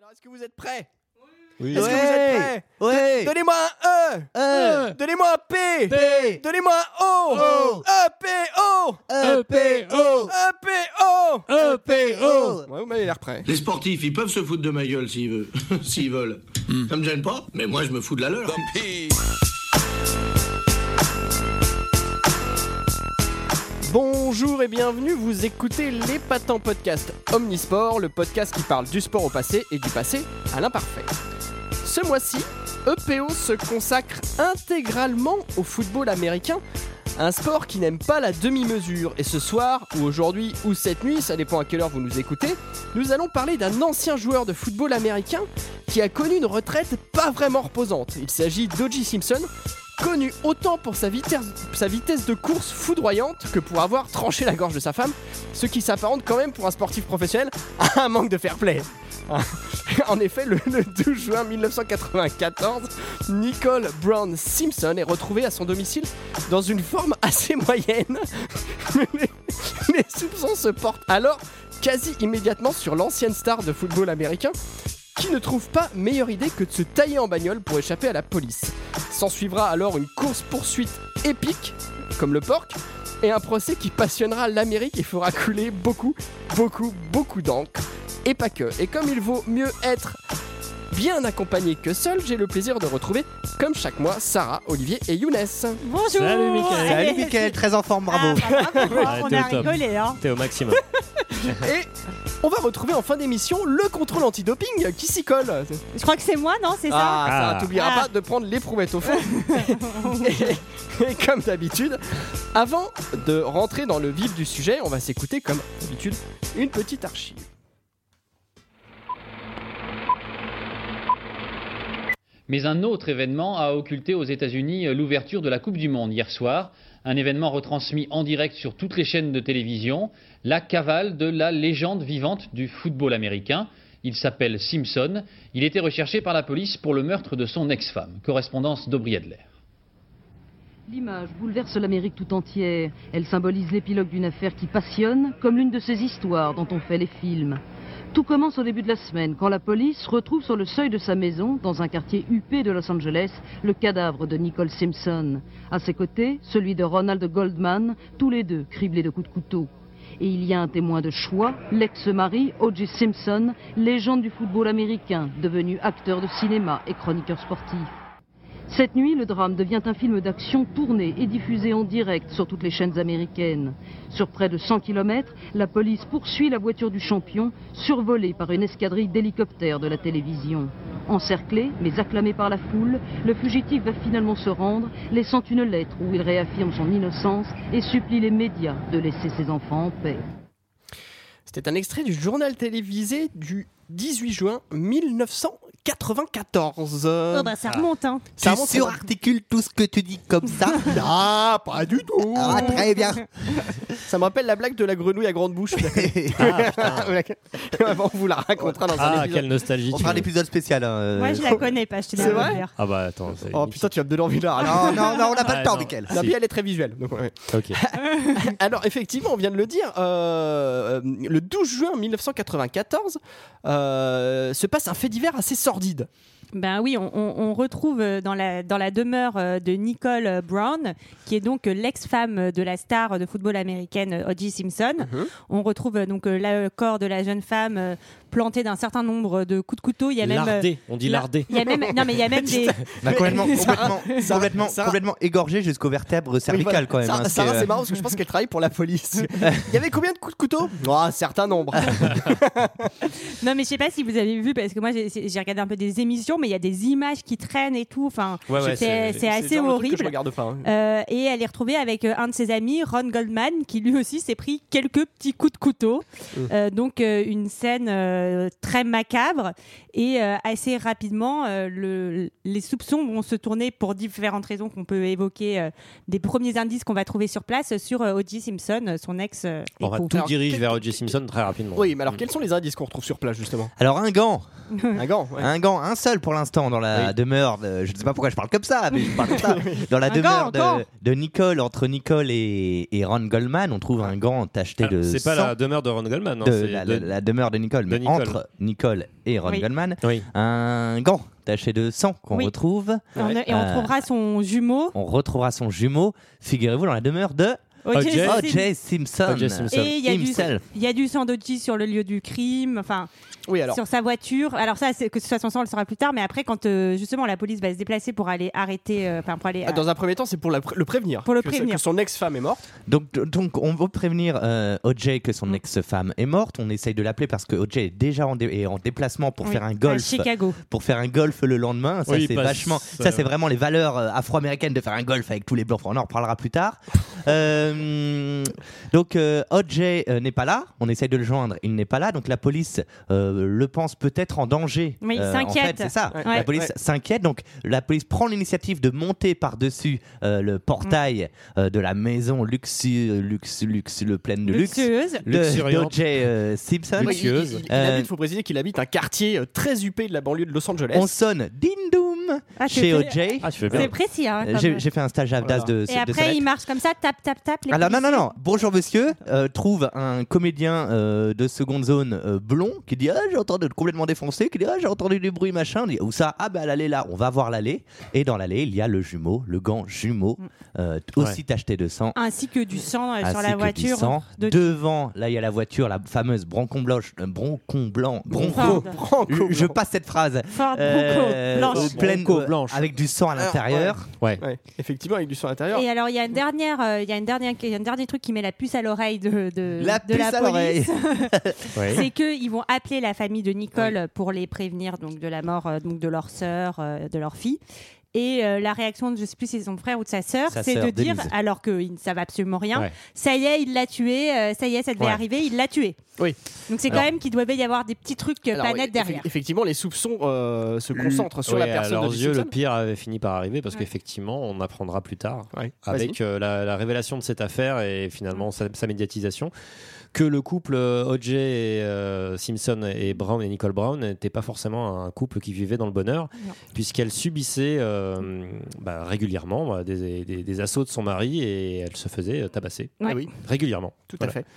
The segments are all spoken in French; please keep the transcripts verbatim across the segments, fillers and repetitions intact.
Alors, est-ce que vous êtes prêts ? Oui. Est-ce ouais. que vous êtes prêts Ouais. Donnez-moi un E. E. Donnez-moi un P. P. Donnez-moi un O. O. E P O. E P O. E P O. E P O. Ouais, vous m'avez l'air prêts. Les sportifs, ils peuvent se foutre de ma gueule s'ils veulent. s'ils veulent. Mm. Ça me gêne pas, mais moi je me fous de la leur. Bonjour et bienvenue, vous écoutez l'Épatant Podcast Omnisport, le podcast qui parle du sport au passé et du passé à l'imparfait. Ce mois-ci, E P O se consacre intégralement au football américain, un sport qui n'aime pas la demi-mesure. Et ce soir, ou aujourd'hui, ou cette nuit, ça dépend à quelle heure vous nous écoutez, nous allons parler d'un ancien joueur de football américain qui a connu une retraite pas vraiment reposante. Il s'agit d'O J Simpson, connu autant pour sa vitesse, sa vitesse de course foudroyante que pour avoir tranché la gorge de sa femme, ce qui s'apparente quand même pour un sportif professionnel à un manque de fair play. En effet, le, le douze juin mille neuf cent quatre-vingt-quatorze, Nicole Brown Simpson est retrouvée à son domicile dans une forme assez moyenne. les, les soupçons se portent alors quasi immédiatement sur l'ancienne star de football américain, qui ne trouve pas meilleure idée que de se tailler en bagnole pour échapper à la police. S'en suivra alors une course-poursuite épique, comme le porc, et un procès qui passionnera l'Amérique et fera couler beaucoup, beaucoup, beaucoup d'encre. Et pas que. Et comme il vaut mieux être bien accompagné que seul, j'ai le plaisir de retrouver, comme chaque mois, Sarah, Olivier et Younes. Bonjour. Salut Mickaël. Salut Mickaël, très en forme, bravo. Ah, bah, bravo, Ouais, on t'es a au top. rigolé, hein. T'es au maximum. Et on va retrouver en fin d'émission le contrôle antidoping qui s'y colle. Je crois que c'est moi, non? C'est ça? Ah, ça, Ah. t'oublieras Ah. pas de prendre l'éprouette au fond. et, et comme d'habitude, avant de rentrer dans le vif du sujet, on va s'écouter, comme d'habitude, une petite archive. Mais un autre événement a occulté aux États-Unis l'ouverture de la Coupe du Monde hier soir. Un événement retransmis en direct sur toutes les chaînes de télévision. La cavale de la légende vivante du football américain. Il s'appelle Simpson. Il était recherché par la police pour le meurtre de son ex-femme. Correspondance d'Aubry Adler. L'image bouleverse l'Amérique tout entière. Elle symbolise l'épilogue d'une affaire qui passionne, comme l'une de ces histoires dont on fait les films. Tout commence au début de la semaine, quand la police retrouve sur le seuil de sa maison, dans un quartier huppé de Los Angeles, le cadavre de Nicole Simpson. À ses côtés, celui de Ronald Goldman, tous les deux criblés de coups de couteau. Et il y a un témoin de choix, l'ex-mari O J Simpson, légende du football américain, devenu acteur de cinéma et chroniqueur sportif. Cette nuit, le drame devient un film d'action tourné et diffusé en direct sur toutes les chaînes américaines. Sur près de cent kilomètres, la police poursuit la voiture du champion, survolée par une escadrille d'hélicoptères de la télévision. Encerclé, mais acclamé par la foule, le fugitif va finalement se rendre, laissant une lettre où il réaffirme son innocence et supplie les médias de laisser ses enfants en paix. C'était un extrait du journal télévisé du dix-huit juin mille neuf cent quatre-vingt-quatorze. Oh bah ça remonte, hein. Ça Tu remonte, ça surarticules tout ce que tu dis comme ça. Ah, pas du tout. Ah, très bien. Ça me rappelle la blague de la grenouille à grande bouche. On vous la racontera dans un Ah, épisode. quelle nostalgie. On tu fera un veux. épisode spécial. hein. Moi je la connais pas, je te C'est l'ai vrai dire. Ah bah attends. c'est Oh inutile. putain, tu vas me donner envie de la raconter. Non, non, non, on n'a pas Ah, le temps, non. Mickaël. Non, Si. puis elle est très visuelle. Donc, ouais. Ok. Alors effectivement, on vient de le dire, euh, le douze juin mille neuf cent quatre-vingt-quatorze euh, se passe un fait divers assez sordide. Ben oui, on, on, on retrouve dans la, dans la demeure de Nicole Brown, qui est donc l'ex-femme de la star de football américaine O J Simpson. Mhm. On retrouve donc le corps de la jeune femme planté d'un certain nombre de coups de couteau. Il y a même Lardé, on dit la- lardé. Il y a même non mais il y a même des Bah, complètement, complètement, Sarah- complètement, Sarah- complètement égorgé jusqu'aux vertèbres cervicales quand même. Sarah, hein, ce qui Sarah, est, c'est euh, marrant parce que je pense qu'elle travaille pour la police. Il y avait combien de coups de couteau? Oh, un certain nombre. Non mais je sais pas si vous avez vu, parce que moi j'ai, j'ai regardé un peu des émissions, mais il y a des images qui traînent et tout. Enfin, Ouais, ouais, c'est, c'est le assez genre de truc que je horrible. regarde pas. hein. Euh, et elle est retrouvée avec euh, un de ses amis, Ron Goldman, qui lui aussi s'est pris quelques petits coups de couteau. Euh, donc euh, une scène euh, très macabre. Et euh, assez rapidement, euh, le, les soupçons vont se tourner pour différentes raisons qu'on peut évoquer. Euh, des premiers indices qu'on va trouver sur place sur euh, O J Simpson, son ex euh, On va époux. tout Alors, dirige quel- vers O J Simpson très rapidement. Oui, mais alors quels sont les indices qu'on retrouve sur place justement? Alors un gant. Un gant, ouais. Un gant, un seul pour l'instant dans la Oui. demeure. De, je ne sais pas pourquoi je parle comme ça, mais je parle comme ça. Dans la Un demeure gant, un de, de Nicole, entre Nicole et, et Ron Goldman, on trouve un gant tacheté Alors, de c'est pas sang. la demeure de Ron Goldman, non, de, c'est la, de- la- la demeure de Nicole, de mais Nicole. entre Nicole et Ron Oui. Goldman, Oui. un gant taché de sang qu'on Oui. retrouve. On- et on Euh, trouvera son jumeau. On retrouvera son jumeau, figurez-vous, dans la demeure de O J. O O J Simpson. O J Simpson. Et il y a du, himself. il y a du sang d'O J sur le lieu du crime, enfin Oui, alors. sur sa voiture. Alors ça, c'est, que ce soit son sang, on le saura plus tard. Mais après, quand euh, justement la police va se déplacer pour aller arrêter, euh, enfin pour aller Ah, Dans un premier temps, c'est pour la pr- le prévenir. Pour le que, prévenir. que son ex-femme est morte. Donc, donc, on veut prévenir euh, O J que son ex-femme est morte. On essaye de l'appeler parce que O J est déjà en, dé- est en déplacement pour Oui, faire un à golf. Chicago. Pour faire un golf le lendemain, ça Oui, c'est parce- vachement, ça- ça c'est vraiment les valeurs euh, afro-américaines de faire un golf avec tous les blancs. On en reparlera plus tard. Euh, donc euh, O J euh, n'est pas là. On essaye de le joindre, il n'est pas là. Donc la police euh, le pense peut-être en danger. Oui, Euh, s'inquiète. En fait, c'est ça. Ouais. La Ouais. police Ouais. s'inquiète. Donc la police prend l'initiative de monter par-dessus euh, le portail euh, de la maison luxu, luxe, luxe, le pleine de luxe. Luxueuse. de Luxuriante. d'O J euh, Simpson. Oui, il, il- il- il Euh, habite, faut préciser qu'il habite un quartier euh, très huppé de la banlieue de Los Angeles. On sonne Din Doom Ah, tu chez O fais- J. Ah, tu fais C'est bien. précis. Hein, Euh, comme- J'ai j'ai fait un stage à Avdas de, Et de après, sonnette. il marche comme ça, tape, tape, tape. les Alors non, non, policiers. non, bonjour monsieur, euh, trouve un comédien euh, de seconde zone euh, blond qui dit ah, j'ai entendu complètement défoncé, qui dit ah, j'ai entendu du bruit machin, on dit où ça, ah bah l'allée là, on va voir l'allée, et dans l'allée il y a le jumeau, le gant jumeau, euh, aussi tacheté de sang, Ainsi que du sang euh, sur ainsi la que du voiture. sang. de- Devant, là il y a la voiture, la fameuse broncon blanche, euh, broncon blanc, bronco, Ford. Branco je, je passe cette phrase, Ford euh, Bronco blanche. pleine, Bronco euh, blanche. avec du sang à Alors, l'intérieur. Ouais. Ouais, effectivement, avec du sang à l'intérieur. Et alors, il y a une dernière, euh, il y a une dernière, il y a un dernier truc qui met la puce à l'oreille de, de La de puce la à l'oreille. police. Ouais. C'est qu'ils vont appeler la famille de Nicole pour les prévenir donc de la mort euh, donc de leur sœur, euh, de leur fille. Et euh, la réaction de, je sais plus si c'est son frère ou de sa sœur, Sa c'est sœur, de dire, Denise. alors qu'ils ne savent absolument rien, Ouais. ça y est, il l'a tué, euh, ça y est, ça devait Ouais. arriver, il l'a tué. Oui. Donc c'est quand Alors- même qu'il devait y avoir des petits trucs euh, Alors, pas oui, nets derrière. effe- Effectivement, les soupçons euh, se concentrent sur Ouais, la personne à leurs de yeux, Simpson. le pire avait fini par arriver parce Ouais. qu'effectivement, on apprendra plus tard, Ouais. avec euh, la, la révélation de cette affaire et finalement sa, sa médiatisation, que le couple euh, O J et euh, Simpson et Brown et Nicole Brown n'était pas forcément un couple qui vivait dans le bonheur, Non. puisqu'elle subissait euh, bah, régulièrement bah, des, des- des assauts de son mari et elle se faisait euh, tabasser Ah Ouais. oui, régulièrement. tout Voilà. à fait.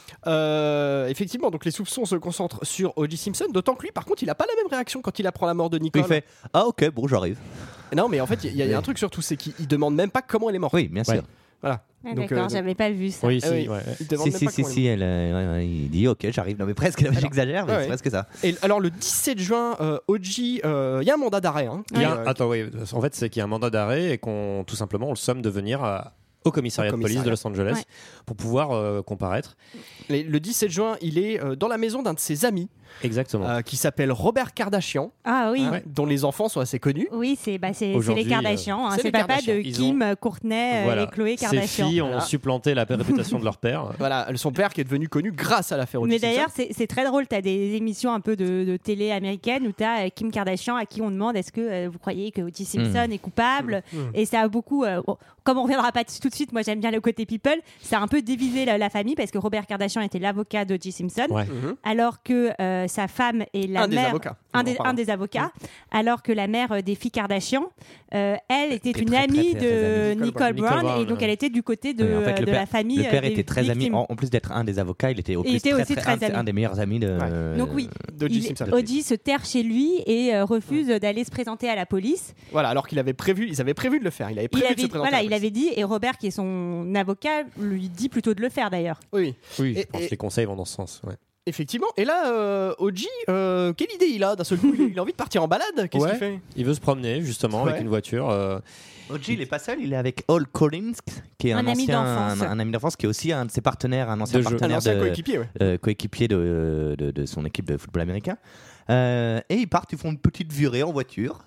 Euh, effectivement, donc les soupçons se concentrent sur O J Simpson, d'autant que lui, par contre, il a pas la même réaction quand il apprend la mort de Nicole. Il fait ah ok bon j'arrive. Non, mais en fait, il y, a- il y a un truc surtout, c'est qu'il il demande même pas comment elle est morte. Oui bien sûr. Ouais. Voilà. Ah, Donc, D'accord, euh, j'avais pas vu ça. Oui, Ah si, oui. ouais, ouais. Il demande Si même si pas si comment si elle, euh, ouais, ouais, il dit ok j'arrive, non mais presque, là, j'exagère mais ouais, c'est ouais. presque ça. Et alors le dix-sept juin, euh, O J, euh, il y a un mandat d'arrêt. Hein, Il y a un- Euh, Attends, oui. En fait, c'est qu'il y a un mandat d'arrêt et qu'on tout simplement on le somme de venir à- au commissariat, Au de police de Los Angeles Ouais. pour pouvoir euh, comparaître. les- le dix-sept juin, il est euh, dans la maison d'un de ses amis Exactement. euh, qui s'appelle Robert Kardashian, Ah oui. hein, dont les enfants sont assez connus. Oui, c'est bah, c'est- c'est Aujourd'hui, les Kardashians. hein. c'est C'est les le papa Kardashians. de Ils Kim, euh, Courtney euh, Voilà. et Chloé Ces Kardashian. filles ont Voilà. supplanté la réputation de leur père. Voilà, son père qui est devenu connu grâce à l'affaire O J Mais Simpson. d'ailleurs, c'est c'est très drôle. Tu as des émissions un peu de, de télé américaine où tu as Kim Kardashian à qui on demande est-ce que euh, vous croyez que O J Simpson est coupable Mmh. Et ça a beaucoup. euh, bon, comme on reviendra pas tout de suite, moi j'aime bien le côté people. Ça a un peu divisé la, la famille parce que Robert Kardashian était l'avocat d'O J Simpson, Ouais. Mhm. alors que euh, sa femme et la Un des mère. avocats. Un On en des, parlera. un des avocats, alors que la mère euh, des filles Kardashian, euh, elle était Était une très, très, amie très, très de amie. Nicole, Nicole Brown, Brown, et donc ouais. elle était du côté de, Oui, en fait, euh, le de père- la famille. Le père euh, des était très ami, victimes. en, en plus d'être un des avocats, il était au Il plus était très, aussi très- très un, ami. un des meilleurs amis de. Ouais. Donc oui, d'O J il- Simpson. O J se terre chez lui et euh, refuse d'aller se présenter à la police. Voilà, alors qu'il avait prévu, ils avaient prévu de le faire. Il avait Il prévu de se avait, présenter. voilà, à la il police. avait dit, et Robert, qui est son avocat, lui dit plutôt de le faire d'ailleurs. Oui, Oui, Et- je pense et- que les conseils vont dans ce sens. Ouais. effectivement. Et là, euh, O J, euh, quelle idée il a d'un seul coup il, il a envie de partir en balade. Qu'est-ce Ouais. qu'il fait Il veut se promener justement Ouais. avec une voiture. euh, O J, il est pas seul, il est avec Hall Collins, qui est un, Un ami ancien, d'enfance. un, un ami d'enfance, qui est aussi un de ses partenaires, un ancien De jeu. Un partenaire ancien de, coéquipier, ouais. euh, coéquipier de, de, de son équipe de football américain. Euh, et ils partent, ils font une petite virée en voiture,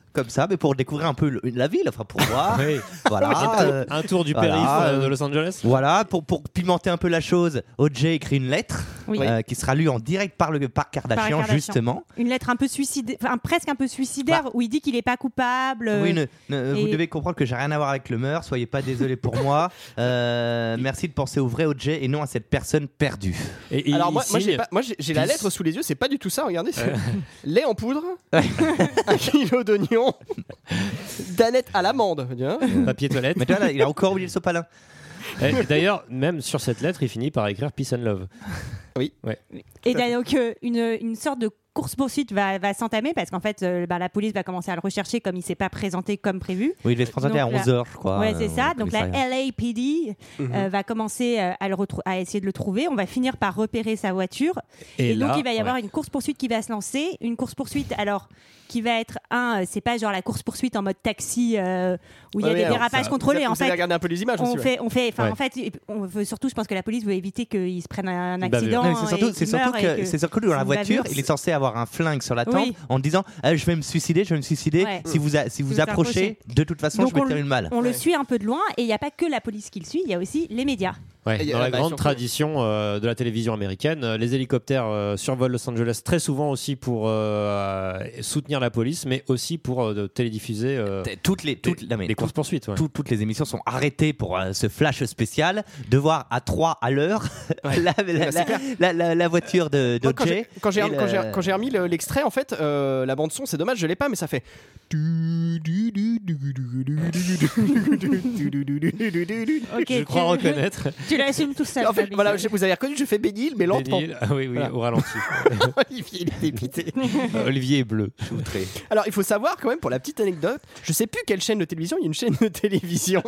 comme ça, mais pour découvrir un peu le- la ville, enfin pour voir. Oui. Voilà. Un, euh, un tour du voilà, périph' euh, de euh, Los Angeles. Voilà, pour, pour pimenter un peu la chose, O J écrit une lettre Oui. euh, qui sera lue en direct par, le, par Kardashian, Kardashian. justement. Une lettre un peu suicidaire, enfin presque un peu suicidaire, où il dit qu'il est pas coupable. euh, Oui, ne- ne- vous et- devez comprendre que j'ai rien à voir avec le meurtre, soyez pas désolés pour moi. Euh, merci de penser au vrai O J et non à cette personne perdue. Et, et Alors il moi, moi, j'ai, signe- pas- moi, j'ai, j'ai la Peace. lettre sous les yeux, c'est pas du tout ça, regardez. C'est lait en poudre, un kilo d'oignon, Danette à l'amande. Tiens. papier toilette. Mais tu vois, là, il a encore oublié le sopalin. Et D'ailleurs, même sur cette lettre, il finit par écrire Peace and Love. Et là, donc euh, une, une sorte de course-poursuite va, va s'entamer parce qu'en fait, euh, bah, la police va commencer à le rechercher comme il s'est pas présenté comme prévu. Oui, il devait se présenter à Donc, là- onze heures, je crois. ouais, c'est euh, ça. au Donc la commissariat. L A P D euh, va commencer euh, à, le retrou- à essayer de le trouver. On va finir par repérer sa voiture. Et, donc là, il va y avoir ouais. une course-poursuite qui va se lancer. Une course-poursuite, alors, qui va être un, euh, c'est pas genre la course-poursuite en mode taxi euh, où il y a Ouais, des alors, dérapages ça- contrôlés. Vous, En vous avez fait, regardé un peu les images aussi. on ouais. fait, on fait, enfin, Ouais. en fait, on veut surtout, je pense que la police veut éviter qu'ils se prennent un Une bavure. accident. Non, mais c'est surtout, et c'est qu'ils surtout meurent et que, que c'est surtout dans c'est la une voiture, bavure. il est censé avoir un flingue sur la tempe Oui. en disant ah, je vais me suicider, je vais me suicider. Ouais. Si vous, a- si vous vous approchez, de toute façon, Donc je vais on tirer le- une balle. On le suit un peu de loin et il n'y a pas que la police qui le suit, il y a aussi les médias. Ouais, Et, dans euh, la bah, grande surtout- tradition euh, de la télévision américaine, euh, les hélicoptères euh, survolent Los Angeles très souvent aussi pour euh, soutenir la police, mais aussi pour euh, de télédiffuser euh, Toutes les, toutes, non, mais les tout- courses poursuites. Ouais. tout- toutes les émissions sont arrêtées pour euh, ce flash spécial de voir à trois à l'heure Ouais. la, la, Bah, c'est clair. la, la- la voiture de Moi, quand d'O J. j'ai, quand, j'ai, et quand, j'ai, le- quand j'ai remis le- l'extrait, en fait, euh, la bande son, c'est dommage, je l'ai pas, mais ça fait. Ok, Je tu- crois reconnaître. Tu l'assumes tout seul. En fait, Fabrice. voilà, je- vous avez reconnu, je fais Bénil, mais lentement. Bénil, ah oui, oui, Voilà. au ralenti. Olivier, il est dépité. Olivier est bleu. Alors, il faut savoir quand même, pour la petite anecdote, je sais plus quelle chaîne de télévision, il y a une chaîne de télévision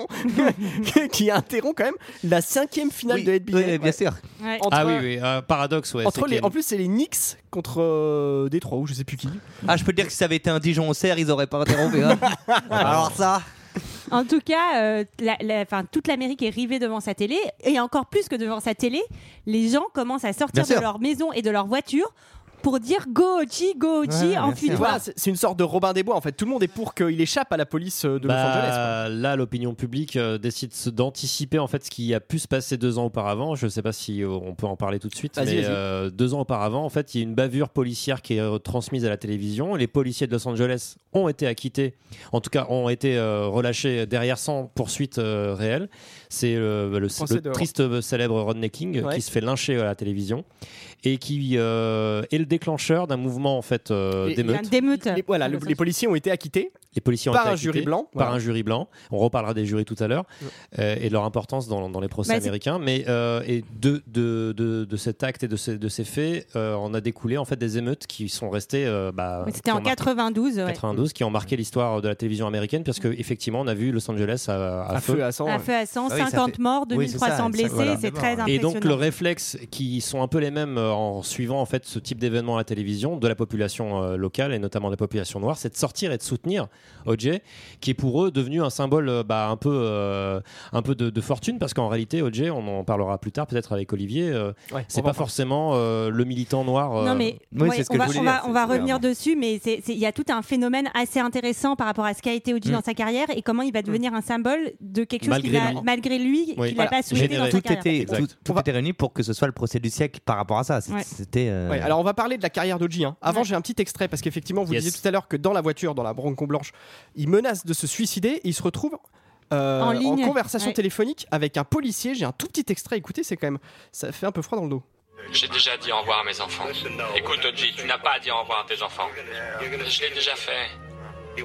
qui interrompt quand même la cinquième finale Oui, de N B A. oui, bien sûr. Ouais. Entre, Ah oui, oui, euh, paradoxe, ouais. entre c'est les, qu'il y a en plus, c'est les Knicks contre euh, Détroit, ou je sais plus qui. Ah, je peux te dire que si ça avait été un Dijon au cerf, ils auraient pas interrompu. Hein. Alors ça. En tout cas, euh, la- la- 'fin, toute l'Amérique est rivée devant sa télé, et encore plus que devant sa télé, les gens commencent à sortir Bien sûr. de leur maison et de leur voiture pour dire Go O J, Go O J, Ouais, bien enfuis-toi. Voilà, c'est, c'est une sorte de Robin des Bois, en fait. Tout le monde est pour qu'il échappe à la police euh, de Los Angeles. quoi. Bah, là, l'opinion publique euh, décide se- d'anticiper en fait ce qui a pu se passer deux ans auparavant. Je ne sais pas si euh, on peut en parler tout de suite, Vas-y, mais vas-y. euh, deux ans auparavant, en fait, il y a une bavure policière qui est euh, transmise à la télévision. Les policiers de Los Angeles ont été acquittés, en tout cas ont été euh, relâchés derrière sans poursuite euh, réelle. C'est euh, le, Procès le de- triste euh, célèbre Rodney King euh, Ouais. qui se fait lyncher à la télévision et qui euh, est le déclencheur d'un mouvement en fait euh, Et- Il y a d'émeute. une démeute. Les, voilà, le- les policiers ont été acquittés Les policiers ont par été un acquittés jury blanc. par Voilà. un jury blanc. On reparlera des jurys tout à l'heure euh, et de leur importance dans, dans les procès Bah, c'est- américains. Mais euh, et de, de, de, de cet acte et de ces, de ces faits, euh, on a découlé en fait des émeutes qui sont restées. euh, bah, Mais C'était qui en ont marqué- quatre-vingt-douze. ouais. quatre-vingt-douze, qui ont marqué l'histoire de la télévision américaine, parce qu'effectivement, on a vu Los Angeles à, à À feu. feu, à sang. À ouais. feu à cent, Ah oui, ça cinquante fait- morts, oui, c'est ça, deux mille trois cents ça- blessés, voilà. c'est très Et Et impressionnant. donc le réflexe qui sont un peu les mêmes euh, en suivant en fait ce type d'événement à la télévision de la population euh, locale et notamment de la population noire, c'est de sortir et de soutenir O J, qui est pour eux devenu un symbole euh, bah, un peu euh, un peu de, de fortune, parce qu'en réalité O J, on en parlera plus tard peut-être avec Olivier, euh, Ouais, c'est on va pas en forcément euh, le militant noir. euh, Non mais oui, ouais, c'est ce que on je va, voulais on dire, va, c'est- on va c'est revenir vraiment- dessus, mais c'est- c'est- il y a tout un phénomène assez intéressant par rapport à ce qu'a été O J Mm. dans sa carrière et comment il va devenir un symbole de quelque chose Malgré qu'il a, lui. malgré lui, qu'il Oui. n'a Voilà. pas souhaité Généré. dans sa Tout carrière. était, Exact. tout, tout On va- était réuni pour que ce soit le procès du siècle par rapport à ça. C'est- Ouais. C'était. euh, Ouais, alors on va parler de la carrière d'O J. Hein. Avant, Ouais. j'ai un petit extrait parce qu'effectivement, vous Yes. disiez tout à l'heure que dans la voiture, dans la Bronco blanche, il menace de se suicider et il se retrouve euh, En en, ligne. conversation Ouais. téléphonique avec un policier. J'ai un tout petit extrait. Écoutez, c'est quand même, ça fait un peu froid dans le dos. J'ai déjà dit au revoir à mes enfants. Écoute, O J, tu n'as pas à dire au revoir à tes enfants. Je l'ai déjà fait. Tu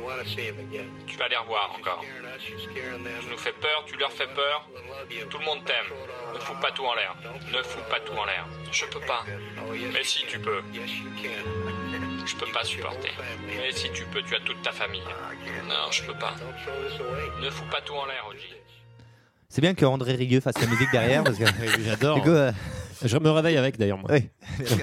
vas les revoir encore. Tu nous fais peur, tu leur fais peur. Tout le monde t'aime. Ne fous pas tout en l'air. Ne fous pas tout en l'air. Je peux pas. Mais si tu peux. Je peux pas supporter. Mais si tu peux, tu as toute ta famille. Non, je peux pas. Ne fous pas tout en l'air, O J. C'est bien que André Rieu fasse la musique derrière parce que. oui, j'adore. Du coup, euh, Je me réveille avec d'ailleurs moi. Oui.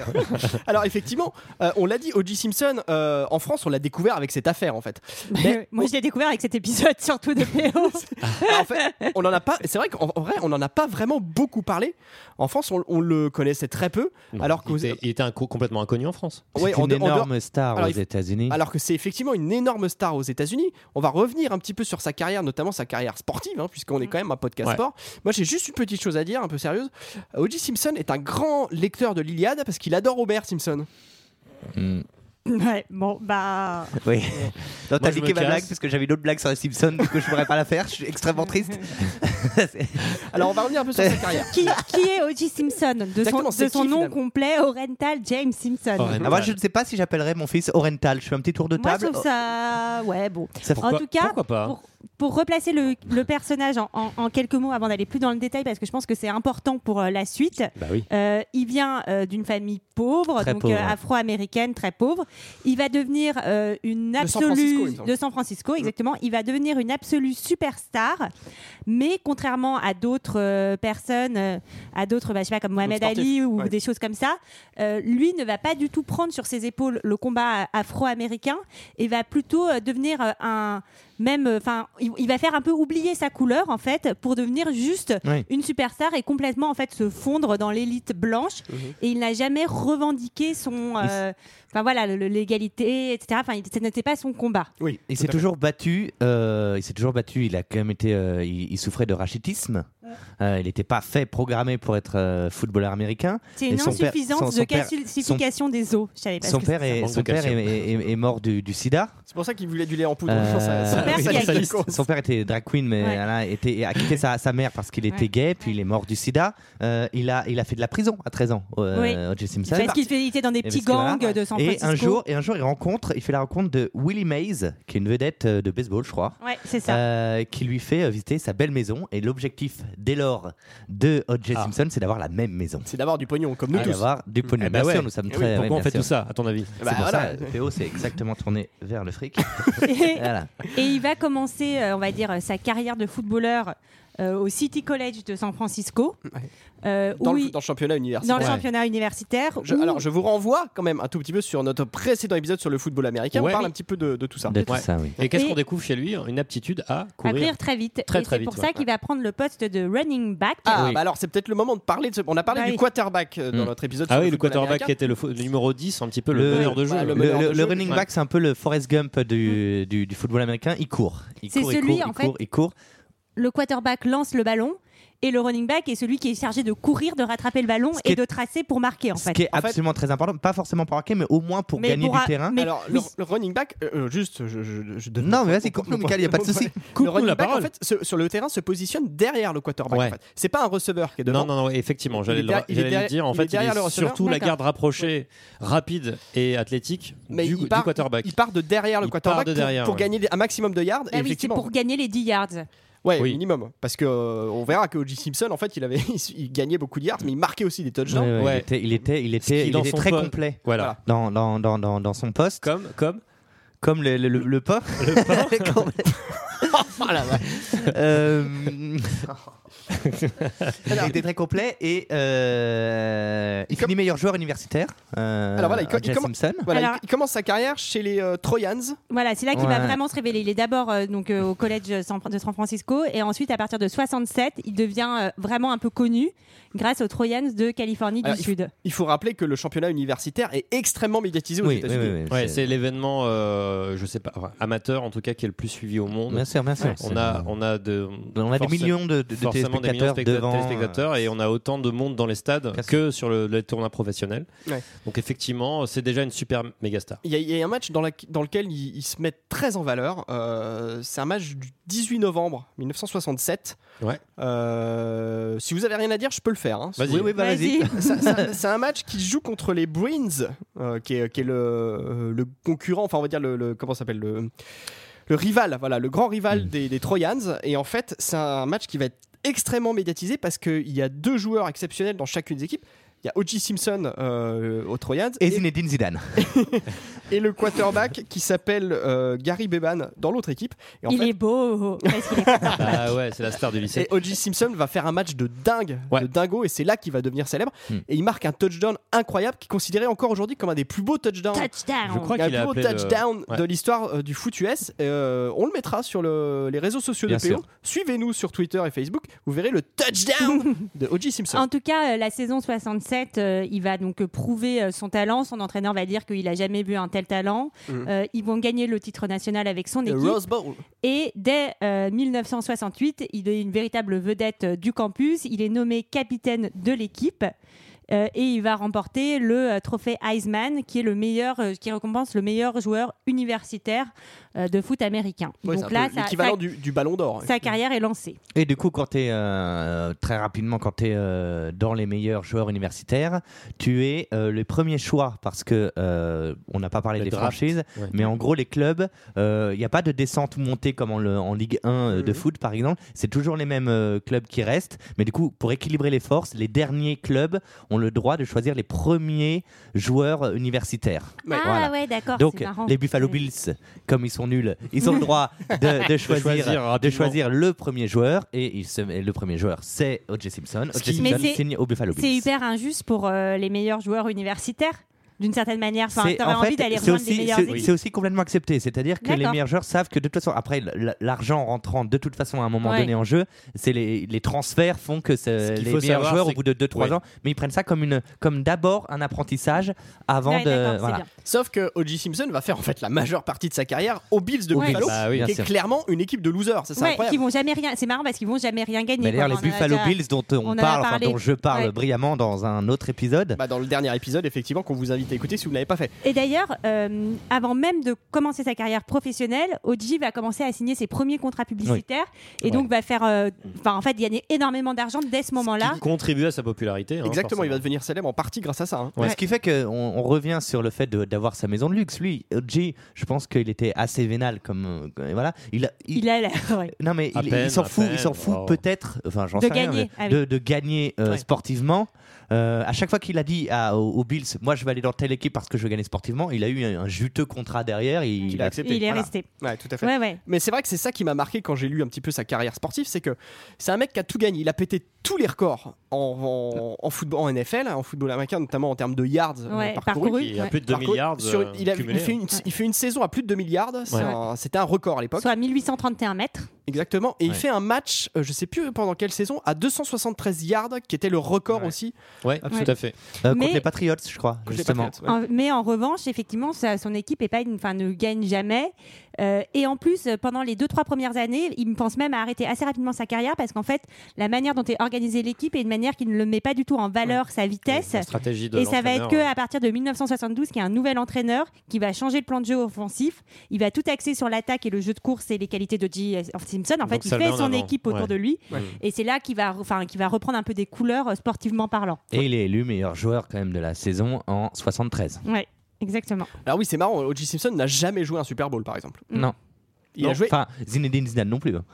Alors effectivement, euh, on l'a dit, O J Simpson, euh, en France, on l'a découvert avec cette affaire en fait. Mais Moi, je l'ai découvert avec cet épisode, surtout de P O. Alors, en fait, on en a pas. C'est vrai qu'en en vrai, on n'en a pas vraiment beaucoup parlé. En France, on, on le connaissait très peu, Non, alors il, était, il était un co- complètement inconnu en France. Ouais, C'est en une de- en dehors- énorme star Alors, aux il faut- États-Unis. alors que c'est effectivement une énorme star aux États-Unis. On va revenir un petit peu sur sa carrière, notamment sa carrière sportive, hein, puisqu'on est quand même un podcast Ouais. sport. Moi, j'ai juste une petite chose à dire, un peu sérieuse. O J Simpson est un grand lecteur de l'Iliade parce qu'il adore Homer Simpson. Mm. Ouais, bon, bah. Oui. Non, t'as je niqué me ma blague casse. parce que j'avais une autre blague sur les Simpsons, du coup je pourrais pas la faire. Je suis extrêmement triste. Alors, on va revenir un peu sur sa carrière. Qui, qui est O J Simpson De son, Exactement, c'est de son qui, nom finalement complet, Orenthal James Simpson. Orenthal. Ah, moi je ne sais pas si j'appellerais mon fils Orenthal. Je fais un petit tour de Moi, je table. trouve ça. Ouais, bon. Ça Pourquoi- en tout cas, pourquoi pas pour, pour replacer le, le personnage en, en- en quelques mots avant d'aller plus dans le détail, parce que je pense que c'est important pour euh, la suite. Bah oui. Euh, il vient euh, d'une famille pauvre, Très donc pauvre. euh, afro-américaine, très pauvre. Il va devenir euh, une De San Francisco, absolue il me semble. de San Francisco, exactement. Il va devenir une absolue superstar, mais contrairement à d'autres euh, personnes, euh, à d'autres, bah, je sais pas, comme Mohamed sportifs, Ali ou ouais. des choses comme ça, euh, lui ne va pas du tout prendre sur ses épaules le combat afro-américain et va plutôt euh, devenir euh, un même, enfin, il, il va faire un peu oublier sa couleur en fait pour devenir juste Oui. une superstar et complètement en fait se fondre dans l'élite blanche. Et il n'a jamais revendiqué son, euh, enfin voilà, le- le- l'égalité, et cetera. Enfin, il- ce n'était pas son combat. Oui, Il tout s'est à fait. toujours battu. euh, il s'est toujours battu. Il a quand même été. euh, il, il souffrait de rachitisme. Euh, il n'était pas fait, programmé pour être euh, footballeur américain. C'est Et une son père- insuffisance son- son de père- calcification des os. Je savais pas Son ce que père, c'était. est, manque son de père calcium. est, est- est mort du, du sida. C'est pour ça qu'il voulait du lait en poudre. Euh, Ça- ça- Son père ça- qui a- ça- ça- Son père était drag queen, mais Ouais. voilà, était, a quitté sa, sa mère parce qu'il était Ouais. gay, puis il est mort du sida. Euh, il, a, il a fait de la prison à treize ans, euh, Oui. O J Simpson. Parce qu'il fait- il était dans des Et petits parce que voilà. gangs de San Et Francisco. un jour, et un jour, il rencontre, il fait la rencontre de Willie Mays, qui est une vedette euh, de baseball, je crois, Ouais, c'est ça. euh, qui lui fait euh, visiter sa belle maison. Et l'objectif dès lors de O J Ah. Simpson, c'est d'avoir la même maison. C'est d'avoir du pognon, comme nous Et tous. d'avoir du pognon. Eh ben Bien ouais. sûr, nous sommes Eh oui, très. ouais, Pourquoi on bien fait sûr. tout ça, à ton avis Bah, C'est pour voilà. ça, P O s'est exactement tourné vers le fric. Et, Voilà. et il va commencer, euh, on va dire, sa carrière de footballeur euh, au City College de San Francisco, Ouais. euh, Dans, où le, il- dans le championnat universitaire. dans le Ouais. championnat universitaire. Je- où- alors, je vous renvoie quand même un tout petit peu sur notre précédent épisode sur le football américain. Ouais. On parle un petit peu de, de tout ça. De tout Ouais. ça, oui. Et qu'est-ce Et- qu'on découvre chez lui Une aptitude à à courir. courir très vite. Très, et très c'est vite, pour ouais. ça qu'il va prendre le poste de running back. Ah, Oui. bah alors c'est peut-être le moment de parler de ce... On a parlé Bah du oui. quarterback euh, dans Mm. notre épisode Ah sur oui, le football quarterback américain. qui était le, fo- le numéro dix, un petit peu Le- le meneur de jeu. bah, le Le, meneur le- de le jeu, running ouais. back, c'est un peu le Forrest Gump du, du, du football américain. Il court. Il C'est court, il celui, court, en il fait- court, il court. Le quarterback lance le ballon et le running back est celui qui est chargé de courir, de rattraper le ballon Ce qui et est- de tracer pour marquer en Ce fait. qui est En fait- absolument très important, pas forcément pour marquer, mais au moins pour Mais gagner pour du a- terrain. mais- Alors, le, oui. le running back, euh, euh, juste, je, je, je donne Non, mon- mais vas-y, mon- coupe-nous, mon- Michael, y a pas de mon- souci. Le Coupe-nous running la back, parole. en fait, se- sur le terrain, se positionne derrière le quarterback. Ouais. En fait. C'est pas un receveur qui est devant. Non, non, non, effectivement, Il j'allais est le, derrière- il est j'allais le derrière- dire. En il fait, est derrière il le est receveur. surtout la D'accord. garde rapprochée, rapide et athlétique Mais du, il du part, quarterback. il part de derrière le Il quarterback part de pour- derrière, pour, ouais. gagner un maximum de yards. Ah et oui, c'est effectivement, pour gagner les dix yards. ouais, Oui. minimum. Parce que euh, on verra que O J Simpson, en fait, il avait, il gagnait beaucoup de yards, mais il marquait aussi des touchdowns. Ouais, ouais, Ouais. Il était, il était, il Ce était, qui, il dans était son très po- complet Voilà. dans, dans, dans, dans, dans son poste, Comme, comme. comme le, le, le, le porc. Oh la vache. Euh, il était très complet et euh, il comme- finit meilleur joueur universitaire. Euh, Alors voilà, il co- O J il comm- Simpson. Voilà, Alors- il, il commence sa carrière chez les euh, Trojans. Voilà, c'est là qu'il Ouais. va vraiment se révéler. Il est d'abord euh, donc euh, au collège de San de San Francisco et ensuite à partir de soixante-sept, il devient euh, vraiment un peu connu grâce aux Trojans de Californie Alors, du Sud. Il faut rappeler que le championnat universitaire est extrêmement médiatisé aux Oui, oui, États-Unis. oui, oui, Ouais, c'est- c'est l'événement, euh, je sais pas, enfin, amateur en tout cas, qui est le plus suivi au monde. Bien sûr, bien sûr. Ouais, On a, on a, de, On a des forcément- millions de, de, de forcément des millions de téléspectateurs specta- devant. téléspectateurs et on a autant de monde dans les stades Bien sûr. que sur le, le tournoi professionnel. Ouais. Donc effectivement, c'est déjà une super méga star. Il y, a, il y a un match dans, la- dans lequel ils, ils se mettent très en valeur. Euh, c'est un match du dix-huit novembre mille neuf cent soixante-sept. Ouais. Euh, si vous avez rien à dire, je peux le faire. hein. Vas-y. Oui, oui, bah, vas-y. Ça- ça- c'est un match qui se joue contre les Bruins, euh, qui est, qui est le, euh, le concurrent, enfin on va dire le, le- comment ça s'appelle le, le rival, voilà, le grand rival Mm. des, des Trojans. Et en fait, c'est un match qui va être extrêmement médiatisé parce qu'il y a deux joueurs exceptionnels dans chacune des équipes. Il y a O J Simpson euh, aux Trojans Et Zinedine Zidane. et le quarterback qui s'appelle euh, Gary Beban dans l'autre équipe. Et en il fait, est beau. Parce qu'il est content. Ah ouais, c'est la star du lycée. Et O J Simpson va faire un match de dingue, Ouais. de dingo, et c'est là qu'il va devenir célèbre. Hmm. Et il marque un touchdown incroyable qui est considéré encore aujourd'hui comme un des plus beaux touchdowns. Touchdown. Je crois Un qu'il plus a beau appelé le- touchdown Ouais. de l'histoire euh, du foot U S. Euh, on le mettra sur le- les réseaux sociaux Bien de P O. sûr. Suivez-nous sur Twitter et Facebook. Vous verrez le touchdown de O J Simpson. En tout cas, euh, la saison soixante-sept, euh, il va donc euh, prouver euh, son talent. Son entraîneur va dire qu'il a jamais vu un tel talent. Mhm. Euh, ils vont gagner le titre national avec son Le équipe. Rose Bowl. Et dès euh, mille neuf cent soixante-huit, il est une véritable vedette euh, du campus. Il est nommé capitaine de l'équipe. Euh, et il va remporter le euh, trophée Heisman, qui est le meilleur, euh, qui récompense le meilleur joueur universitaire euh, de foot américain. Ouais, Donc c'est un là, peu sa, l'équivalent sa- du, du ballon d'or. sa carrière est lancée. Et du coup, quand tu es très rapidement, quand tu es dans les meilleurs joueurs universitaires, tu es euh, le premier choix parce que euh, on n'a pas parlé Le des draft. franchises, Ouais. mais en gros, les clubs, il n'y a pas de descente ou montée comme en, le- en Ligue un euh, de Mhm. foot par exemple. C'est toujours les mêmes euh, clubs qui restent, mais du coup, pour équilibrer les forces, les derniers clubs ont le droit de choisir les premiers joueurs universitaires. Ouais, ah voilà. ouais, d'accord. Donc, c'est marrant. les Buffalo Ouais. Bills, comme ils sont nuls, ils ont le droit de, de choisir, choisir de rapidement. choisir le premier joueur. Et, il se- et le premier joueur, c'est O J Simpson. O J qui- Mais Simpson c'est- signe au Buffalo Bills. C'est hyper injuste pour euh, les meilleurs joueurs universitaires, d'une certaine manière. Enfin, C'est- t'aurais en envie fait, d'aller c'est rejoindre les aussi, meilleures c'est- équipes. c'est aussi complètement accepté. C'est-à-dire que les D'accord. meilleurs joueurs savent que de toute façon, après, l- l'argent rentrant de toute façon à un moment Ouais. donné en jeu, c'est les, les transferts font que c'est- Ce qu'il les faut meilleurs savoir, joueurs, au c'est bout de deux trois ouais. ans, mais ils prennent ça comme, une, comme d'abord un apprentissage avant Ouais, de. d'accord, c'est voilà. bien. Sauf que O J Simpson va faire en fait la majeure partie de sa carrière aux Bills de Ouais. Buffalo, Bah oui, bien qui est sûr. clairement une équipe de losers. Ça, c'est Ouais, incroyable. qui vont jamais rien. C'est marrant parce qu'ils vont jamais rien gagner. Mais d'ailleurs, les quoi. On en a Buffalo déjà- Bills dont on, on en a parle, enfin, parlé. dont je parle Ouais. brillamment dans un autre épisode. Bah, dans le dernier épisode, effectivement, qu'on vous invite à écouter si vous ne l'avez pas fait. Et d'ailleurs, euh, avant même de commencer sa carrière professionnelle, O J va commencer à signer ses premiers contrats publicitaires et donc va faire, euh, enfin en fait, gagner énormément d'argent dès ce moment-là. Qui contribue à sa popularité. hein, Exactement, il va forcément. devenir célèbre en partie grâce à ça. hein. Ouais. Ce qui fait qu'on on revient sur le fait de- d'avoir sa maison de luxe. Lui, O J, je pense qu'il était assez vénal comme euh, voilà. Il, a, il- Il a l'air. Ouais. non mais À il, peine, il s'en à fout, peine, il s'en fout oh. peut-être. Enfin, j'en De sais rien, gagner, mais ah oui. de, de gagner euh, Ouais. sportivement. Euh, à chaque fois qu'il a dit à, aux, aux Bills, moi je vais aller dans telle équipe parce que je veux gagner sportivement, il a eu un, un juteux contrat derrière. Il, Il a accepté. Et il est Voilà. resté. Ouais, tout à fait. Ouais, ouais. Mais c'est vrai que c'est ça qui m'a marqué quand j'ai lu un petit peu sa carrière sportive, c'est que c'est un mec qui a tout gagné. Il a pété tous les records en, en, en football, en N F L, en football américain, notamment en termes de yards euh, Ouais, parcourus. parcouru. Il y a Ouais. plus de deux Parcours- milliards. sur- euh, il, a- il cumulés, fait hein. une, il fait une saison à plus de deux milliards. c'est Ouais. un- C'était un record à l'époque. Soit mille huit cent trente et un mètres. Exactement. Et il Ouais. fait un match, euh, je sais plus pendant quelle saison, à deux cent soixante-treize yards, qui était le record Ouais. aussi. Ouais, Absolument. tout à fait. Euh, Mais- contre les Patriots, je crois, Contre les justement. Patriots, ouais. En- mais en revanche, effectivement, sa- son équipe est pas une, enfin, ne gagne jamais. Euh, et en plus, euh, pendant les deux trois premières années, il pense même à arrêter assez rapidement sa carrière parce qu'en fait, la manière dont est organisée l'équipe est une manière qui ne le met pas du tout en valeur sa vitesse. La stratégie de Et ça va être que l'entraîneur, à partir de mille neuf cent soixante-douze qu'il y a un nouvel entraîneur qui va changer le plan de jeu offensif. Il va tout axer sur l'attaque et le jeu de course et les qualités de O J Simpson. En fait, Donc il ça le fait met en son avant. équipe autour Ouais. de lui. Ouais. Et c'est là qu'il va, enfin, qu'il va reprendre un peu des couleurs euh, sportivement parlant. Et il est élu meilleur joueur quand même de la saison en soixante-treize. Ouais, exactement. Alors oui, c'est marrant, O J Simpson n'a jamais joué un Super Bowl, par exemple. Mm. Non. Il a Non, joué, Enfin, Zinedine Zidane non plus. hein.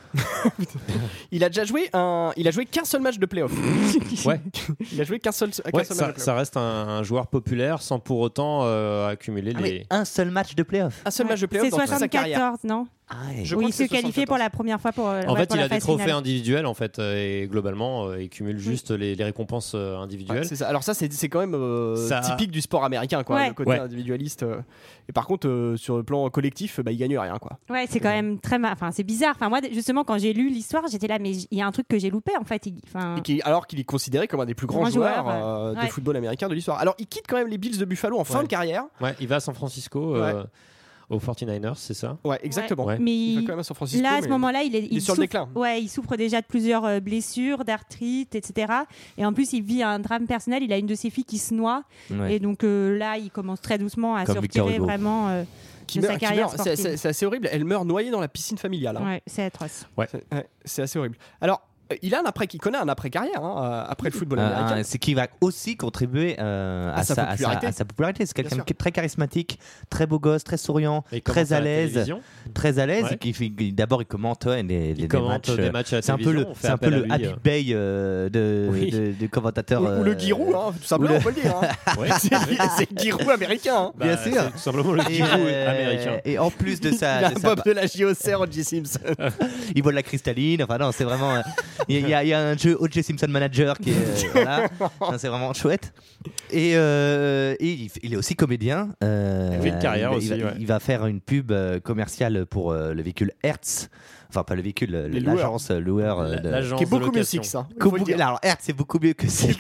il a déjà joué un, il a joué qu'un seul match de playoff. Ouais. Il a joué qu'un seul, qu'un Ouais, seul ça, match de ça playoff. reste un, un joueur populaire sans pour autant euh, accumuler Ah, mais les. un seul match de playoff. Un seul match de playoff C'est dans toute sa carrière. soixante-quatorze, non Ah ouais. Je Où crois il que se c'est qualifiait pour la première fois pour, euh, En ouais, fait, pour il la a des phase trophées finale. individuels en fait, euh, et globalement, euh, il cumule juste les, les récompenses euh, individuelles. Ouais, c'est ça. Alors ça, c'est c'est quand même euh, Ça- typique du sport américain, quoi, Ouais. le côté Ouais. individualiste. euh. Et par contre, euh, sur le plan collectif, bah, il gagne rien, quoi. Ouais, c'est quand même très, ma- enfin, c'est bizarre. Enfin, moi, justement, quand j'ai lu l'histoire, j'étais là, mais il y a un truc que j'ai loupé, en fait. Il- Enfin, Et qui, alors qu'il est considéré comme un des plus grands Grand joueurs joueur, euh, ouais. de Ouais. football américain de l'histoire. Alors, il quitte quand même les Bills de Buffalo en fin Ouais. de carrière. Ouais, il va à San Francisco, euh, aux forty-niners, c'est ça? Ouais, exactement. Ouais. mais Il va il- quand même à San Francisco. là, à ce mais- moment-là, il est, il est sur le souffre, déclin. Ouais, il souffre déjà de plusieurs euh, blessures, d'arthrite, et cetera. Et en plus, il vit un drame personnel. Il a une de ses filles qui se noie. Ouais. Et donc euh, là, il commence très doucement à Comme se Victor retirer Hugo. vraiment euh, qui de meurt, sa qui carrière meurt. C'est- sportive. C'est c'est assez horrible. Elle meurt noyée dans la piscine familiale. hein. Ouais, c'est atroce. C'est ouais, c'est assez horrible. Alors, il a un après, qui connaît un après carrière hein, après le football américain. Euh, c'est qui va aussi contribuer euh, à, à, sa sa, popularité. à, sa, à sa popularité. C'est quelqu'un qui est très charismatique, très beau gosse, très souriant, très à l'aise, très à l'aise. Ouais. Qui, qui, d'abord, il commente ouais, des, il des, commente matchs. des matchs à la c'est un peu le, c'est un peu le Habib euh... Bey euh, de, oui. de, de commentateurs. Ou, ou le euh, Giroud, hein, tout simplement, le... on peut le dire. Hein. Ouais. c'est, c'est le Giroud américain. Hein. Bah, Bien sûr. C'est tout simplement le Giroud euh, américain. Et en plus de ça, il a de un sa... pop de la J O C, O J Simpson. il vole la cristalline. Enfin non, c'est vraiment. Il y, y, y a un jeu O J Simpson Manager qui est euh, voilà. Non, c'est vraiment chouette. Et, euh, et il, il est aussi comédien. Euh, il fait une carrière il, aussi. Il va, ouais. il va faire une pub euh, commerciale pour euh, le véhicule Hertz. Enfin, pas le véhicule, Les l'agence loueur. Euh, de... L'agence qui est beaucoup de mieux location. Six. Hein, Beaucoup... Alors, Hertz, c'est beaucoup mieux que Six.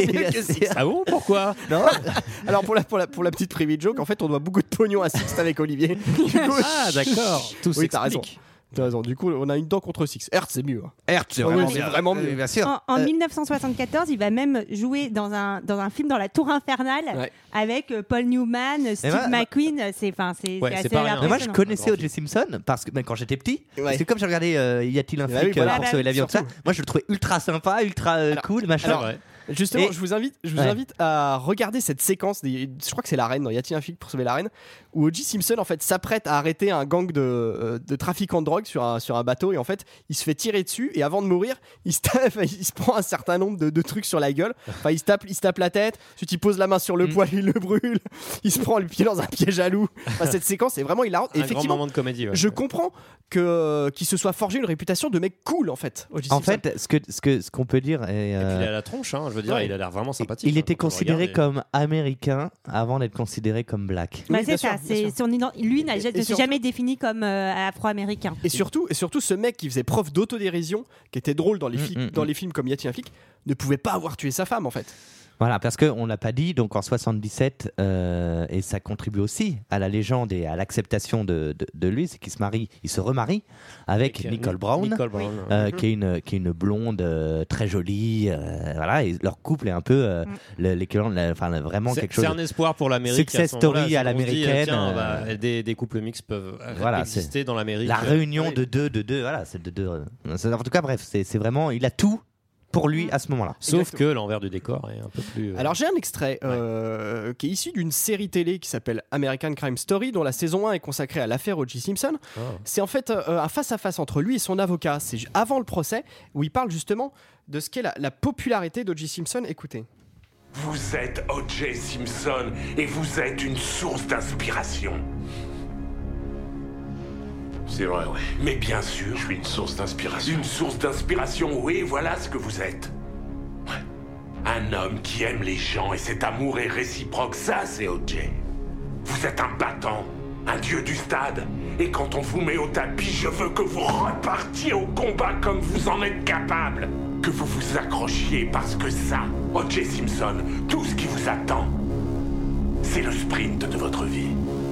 Ah bon, pourquoi? Non. Alors, pour la, pour, la, pour la petite private joke, en fait, on doit beaucoup de pognon à Six avec Olivier. Du coup, Ah, d'accord. Tout oui, t'as raison. s'explique. T'as raison. Du coup, on a une dent contre Six. Hertz, c'est mieux. Hein. Hertz, c'est Oh, vraiment, oui, c'est vraiment mieux. Bien sûr. En, en Euh, mille neuf cent soixante-quatorze, il va même jouer dans un, dans un film dans la Tour Infernale Ouais. avec euh, Paul Newman, Steve moi- McQueen. C'est, enfin, c'est, Ouais, c'est c'est assez pas rien. Mais moi, je impressionnant. connaissais Un O J Simpson parce que ben, quand j'étais petit, Ouais. parce que comme j'ai regardé euh, Y a-t-il un Bah flic oui, voilà. euh, pour Ah bah sauver oui, l'avion, tout ça, surtout. moi je le trouvais ultra sympa, ultra euh, Alors- cool, machin. alors, Ouais. Justement, Et- je vous invite, je vous Ouais. invite à regarder cette séquence. Des, je crois que c'est la reine. Dans Y a-t-il un flic pour sauver la reine, où O J Simpson en fait s'apprête à arrêter un gang de, euh, de trafiquants de drogue sur un, sur un bateau et en fait il se fait tirer dessus et avant de mourir il se, tape, il se prend un certain nombre de, de trucs sur la gueule. Enfin il se tape, il se tape la tête. Ensuite il pose la main sur le Mm. poil, il le brûle. Il se prend le pied dans un piège à loup. Enfin, cette séquence est vraiment hilarante. Et Un grand effectivement, moment de comédie. Ouais. je comprends que qu'il se soit forgé une réputation de mec cool en fait. O J En Simpson. fait, ce que ce que ce qu'on peut dire est, Et puis euh, il a la tronche, hein, je veux dire, Ouais. il a l'air vraiment sympathique. il hein, était quand on le considéré regarde, comme américain avant d'être considéré comme black. Bah, Oui, c'est bien ça. sûr, bien C'est sûr. son ident- Lui n'a- Et- ne et s'est surtout- jamais défini comme euh, afro-américain. Et surtout, et surtout, ce mec qui faisait preuve d'autodérision, qui était drôle dans les, Mm, fi- mm, dans mm. les films comme Y a-t-il un flic, ne pouvait pas avoir tué sa femme en fait. Voilà, parce qu'on l'a pas dit, donc en soixante-dix-sept, euh, et ça contribue aussi à la légende et à l'acceptation de, de, de lui, c'est qu'il se marie, il se remarie avec Avec, euh, Nicole Brown. Nicole Brown. Euh, qui, est une, qui est une blonde euh, très jolie, euh, voilà, et leur couple est un peu euh, Mm. le- l'équivalent, de la- enfin vraiment C'est quelque chose. c'est un espoir pour l'Amérique. Success à ce moment-là, story c'est à qu'on se dit, l'américaine, tiens, euh, bah, des, des couples mixtes peuvent euh, Voilà, exister dans l'Amérique. La réunion Ouais. de deux, de deux, voilà, c'est de deux. euh, c'est- En tout cas, bref, c'est c'est vraiment, il a tout pour lui à ce moment-là. Sauf Exactement. que l'envers du décor est un peu plus. euh, Alors j'ai un extrait euh, qui est issu d'une série télé qui s'appelle American Crime Story, dont la saison un est consacrée à l'affaire O J Simpson. ah. C'est en fait euh, un face-à-face entre lui et son avocat. C'est ju- avant le procès où il parle justement de ce qu'est la, la popularité d'O J Simpson. Écoutez. Vous êtes O J Simpson et vous êtes une source d'inspiration. C'est vrai, oui. Mais bien sûr, Je suis une source d'inspiration. une source d'inspiration, oui, voilà ce que vous êtes. Ouais. Un homme qui aime les gens et cet amour est réciproque, ça c'est O J. Vous êtes un battant, un dieu du stade. Et quand on vous met au tapis, je veux que vous repartiez au combat comme vous en êtes capable. Que vous vous accrochiez parce que ça, O J Simpson, tout ce qui vous attend, c'est le sprint de votre vie.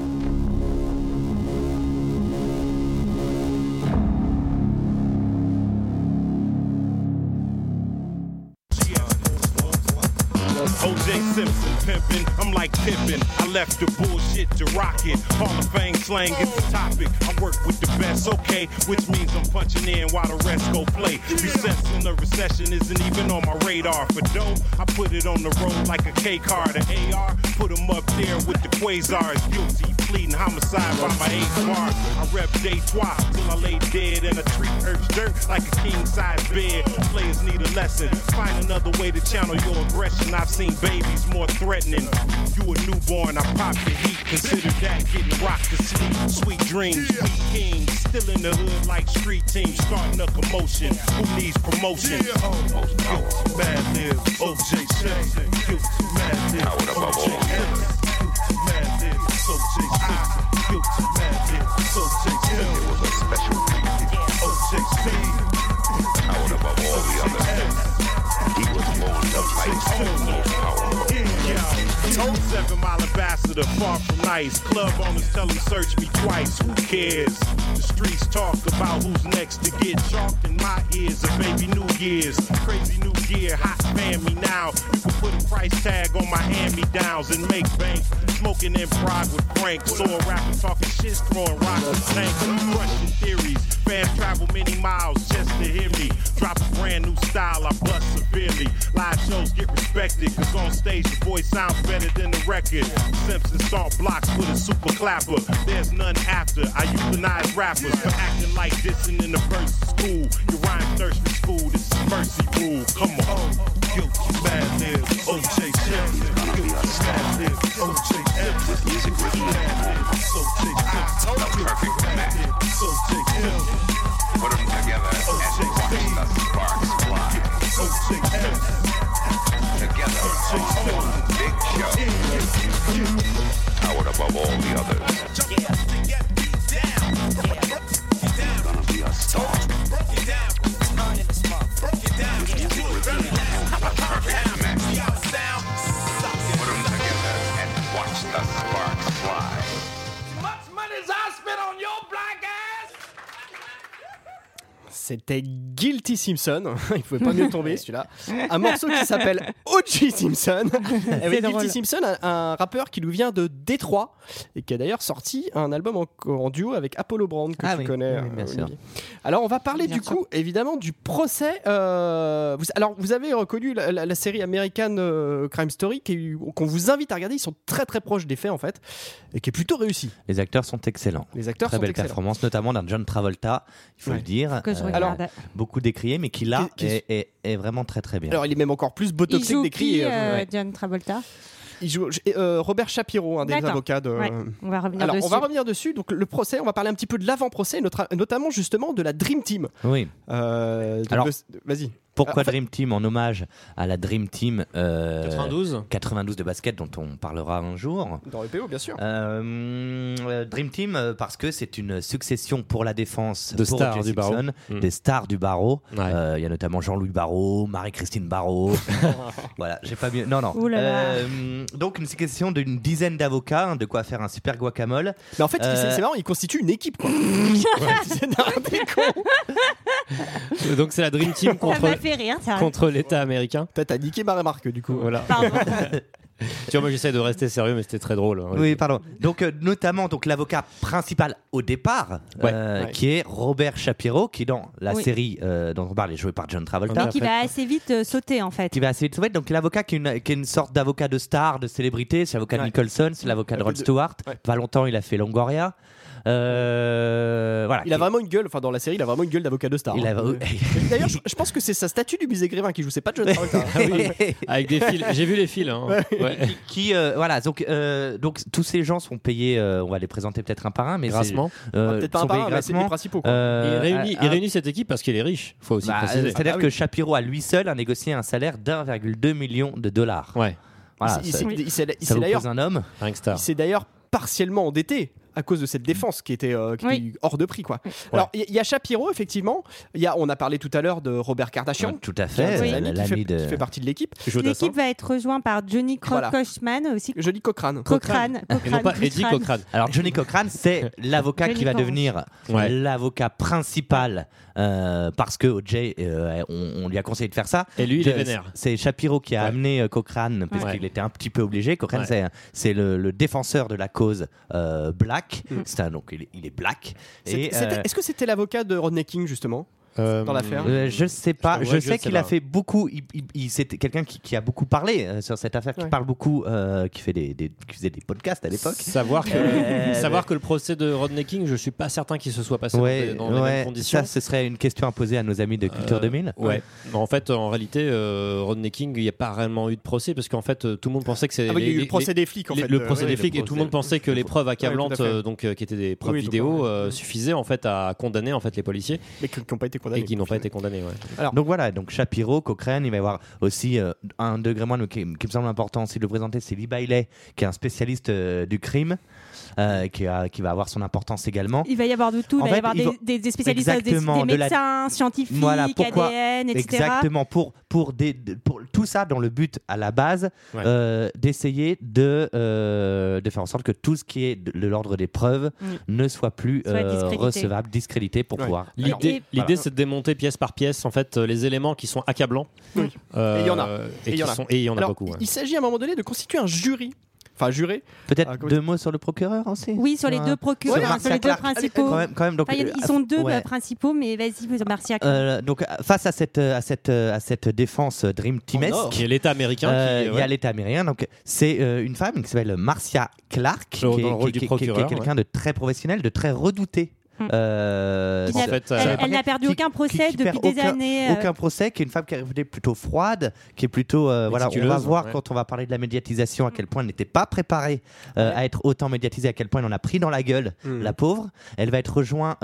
O J Simpson pimpin', I'm like Pippin. I left the bullshit to rock it. Hall of Fame slang is the topic. I work with the best, okay, which means I'm punching in while the rest go play. Recess in the recession isn't even on my radar. For dough, I put it on the road like a K car. The A R, put him up there with the Quasars. Guilty, pleading homicide by my eight bar. I rep day trois till I lay dead in a tree earth dirt like a king-size bed. Players need a lesson. Find another way to channel your aggression. I've seen babies more threatening. You a newborn, I pop the heat. Consider that getting rocked to sleep. Sweet dreams, sweet kings. Still in the hood like street teams. Starting a commotion. Who needs promotion? Guilty, mad live. O J Simpson. Guilty, mad live. O J Simpson. Guilty, mad live. O J Simpson. Guilty, mad live. O J Simpson. It was a special O J Simpson. Out above all the others. He was born to fight. Seven Mile Ambassador, far from nice. Club owners tell them search me twice. Who cares? The streets talk about who's next to get chalked in my ears. A baby New Year's, crazy New Year, hot fan me now. You can put a price tag on my hand-me-downs and make bank. Smoking in pride with Frank. Saw a rapper talking shit, throwing rocks and tanks. Crushing theories. Fans travel many miles just to hear me. Drop a brand new style, I bust severely. Live shows get respected, cause on stage the voice sounds better than the record. Simpson salt blocks with a super clapper. There's none after. I euthanize rappers for acting like dissing in the verse school. Your rhyme thirst for school, this is mercy rule. Come on. Guilty bad live, O J Simpson. Guilty bad live, O J Simpson. Music with you. O J Simpson. Perfect match. O J Simpson. Put them together and watch the sparks fly. O J Simpson. Together on one big show. Powered above all the others. It's gonna be a star. Perfect match. Put them together and watch the sparks fly. As much money as I spent on your black ass. C'était Guilty Simpson, il pouvait pas mieux tomber celui-là. Un morceau qui s'appelle O J Simpson. Avec Guilty Simpson, un, un rappeur qui nous vient de Détroit et qui a d'ailleurs sorti un album en, en duo avec Apollo Brown que ah tu oui, connais. oui, bien euh, sûr. Alors on va parler Bien du sûr. coup évidemment du procès. Euh, vous, alors vous avez reconnu la, la, la série American euh, Crime Story qui est, qu'on vous invite à regarder. Ils sont très très proches des faits en fait et qui est plutôt réussi. Les acteurs sont excellents. Les acteurs Très sont belle excellents. performance, notamment d'un John Travolta, il faut Ouais. le dire. Que je Euh, regarde. alors, beaucoup décrié, mais qui là Qui- qui- est, est- est vraiment très très bien. Alors il est même encore plus Il botoxé que joue décrit. qui, et, euh, euh, ouais. John Travolta. Il joue euh, Robert Shapiro, un des D'accord. avocats de. Ouais, on va revenir Alors, dessus. on va revenir dessus. Donc, le procès, on va parler un petit peu de l'avant-procès, notre- notamment justement de la Dream Team. Oui. Euh, donc Alors, de- vas-y. Pourquoi en fait- Dream Team en hommage à la Dream Team euh, quatre-vingt-douze quatre-vingt-douze de basket dont on parlera un jour. Dans le P O, bien sûr. Euh, euh, Dream Team euh, parce que c'est une succession pour la défense De pour stars O J du barreau. Simpson, Mm. des stars du barreau. Il Ouais. euh, y a notamment Jean-Louis Barrault, Marie-Christine Barrault. Voilà, j'ai pas mieux. Non, non. Ouh là là. Euh, donc une succession d'une dizaine d'avocats, hein, de quoi faire un super guacamole. Mais en fait, Euh, c'est, c'est marrant, ils constituent une équipe, quoi. C'est n'importe quoi. Donc c'est la Dream Team Ça contre, m'a fait rire, ça. contre l'État américain. T'as, t'as niqué ma remarque, du coup. Voilà. Pardon. Tu vois, moi j'essaie de rester sérieux, mais c'était très drôle. hein. Oui, pardon. Donc, euh, notamment donc, l'avocat principal au départ, Ouais. euh, Ouais. qui est Robert Shapiro, qui dans la Oui. série euh, dont on parle est joué par John Travolta. Mais qui va assez vite euh, sauter en fait. Qui va assez vite sauver. Donc, l'avocat qui est une, qui est une sorte d'avocat de star, de célébrité. C'est l'avocat de Ouais. Nicholson, c'est l'avocat de Ouais, Rod de- Stewart. ouais. Pas longtemps, il a fait Longoria. Euh, voilà. Il a vraiment une gueule, enfin, dans la série, il a vraiment une gueule d'avocat de star. Il hein. a- Euh, D'ailleurs, je, je pense que c'est sa statue du musée Grévin qui joue, c'est pas John Travolta. Ah oui, avec des fils. J'ai vu les fils. hein. Ouais. qui, qui, euh, voilà donc euh, donc tous ces gens sont payés euh, on va les présenter peut-être un par un mais Grassement. c'est, euh, Ah, peut-être pas sont un par payés un, mais c'est les grassement. principaux, quoi. Euh, il, réunit, à- il à- réunit cette équipe parce qu'il est riche, faut aussi bah, préciser. euh, c'est-à-dire Ah que oui. Shapiro à lui seul a négocié un salaire d'un virgule deux million de dollars. Ouais, Voilà, il, ça, s'est- il s'est, il ça s'est vous d'ailleurs, pose un homme. rien que star. il s'est d'ailleurs partiellement endetté à cause de cette défense qui était, euh, qui Oui. était hors de prix, quoi. Alors, il y, il y a Shapiro, effectivement. Il y a, on a parlé tout à l'heure de Robert Kardashian. Tout à qui est un de fait ses euh, amis, qui, l'ami fait, de qui fait partie de l'équipe. Tu joues au dessin L'équipe va être rejointe par Johnny Cro- Voilà. Cochman aussi. Johnny Cochrane. Cochrane. Et non pas Cochrane, Eddie Cochrane. Cochrane. alors Johnny Cochrane c'est l'avocat Johnny qui va Cochran. devenir Ouais. l'avocat principal euh, parce que O J euh, on, on lui a conseillé de faire ça. Et lui, il est De- vénère. C'est Shapiro qui a Ouais. amené euh, Cochrane parce Ouais. qu'il était un petit peu obligé. Cochrane, Ouais. c'est, c'est le, le défenseur de la cause euh, black. C'est un, donc il est, il est black. C'est- Et, c'était- euh, Est-ce que c'était l'avocat de Rodney King, justement Euh, dans l'affaire. euh, je sais pas. Je Je, t'avoue, je sais sais qu'il pas. a fait beaucoup. Il, il- il- c'était quelqu'un qui, qui a beaucoup parlé euh, sur cette affaire, qui Ouais. parle beaucoup, euh, qui fait des, des- qui faisait des podcasts à l'époque. Savoir que, Euh, savoir que le procès de Rodney King, je suis pas certain qu'il se soit passé dans Ouais, des- dans, les mêmes ouais. conditions. Ça, ce serait une question à poser à nos amis de Culture Euh, deux mille. Ouais. Mais en fait, en réalité, euh, Rodney King, il n'y a pas réellement eu de procès parce qu'en fait, euh, tout le monde pensait que c'est Ah oui, il y a eu les- le procès les- des flics, en les- fait. le euh, procès ouais, des le flics et procès- tout le monde pensait que les preuves accablantes, Ouais, tout à fait. euh, donc euh, qui étaient des preuves Oui, tout à vidéo, fait. euh, suffisaient en fait à condamner en fait les policiers Mais qui n'ont pas été condamnés. et qui n'ont pas été condamnés. Ouais. Alors, Donc voilà, donc Shapiro, Cochrane, il va y avoir aussi euh, un degré moins, mais qui, qui me semble important aussi de le présenter, c'est Lee Bailey, qui est un spécialiste euh, du crime, euh, qui, a, qui va avoir son importance également. Il va y avoir de tout. Il En va y fait, avoir il des, va- des- des spécialistes, des, Exactement, des de la- médecins, scientifiques, Voilà, pourquoi- A D N, et cetera. Exactement, pour, pour, des, pour tout ça dans le but à la base Ouais. euh, d'essayer de, euh, de faire en sorte que tout ce qui est de, de l'ordre des preuves Mm. ne soit plus Soit euh, discrédité. recevable, discrédité pour Ouais. pouvoir. L'idée, Alors, et- l'idée voilà. c'est de démonter pièce par pièce en fait euh, les éléments qui sont accablants. Oui. Euh, Et il y en a. Et Et il y qui en a. sont- et il y en a Alors, beaucoup. ouais. il s'agit à un moment donné de constituer un jury. Enfin, juré. Peut-être Ah, comment deux mots sur le procureur aussi. Oui, sur les Ouais. deux procureurs, Sur enfin, sur Marcia les deux Clark. principaux. Quand même, quand même, donc, Enfin, il y a- euh, ils sont deux ouais. euh, principaux, mais vas-y, Marcia. Euh, donc euh, face à cette à cette à cette défense Dream Teamesque, Qui est l'État américain. euh, qui, il y ouais. a l'État américain. Donc c'est euh, une femme qui s'appelle Marcia Clark, Dans qui le est, rôle qui- du qui- qui- qui est procureur, quelqu'un de très professionnel, de très redouté. Hmm. Euh, Qui en n'a- fait, elle, euh, elle n'a perdu qui- aucun procès qui depuis perd des aucun- années. euh, Aucun procès, qui est une femme qui est plutôt froide, qui est plutôt. euh, voilà, on va Méticuleuse, voir ouais. quand on va parler de la médiatisation à quel point elle n'était pas préparée euh, à être autant médiatisée, à quel point elle en a pris dans la gueule, Mm. la pauvre. Elle va être rejointe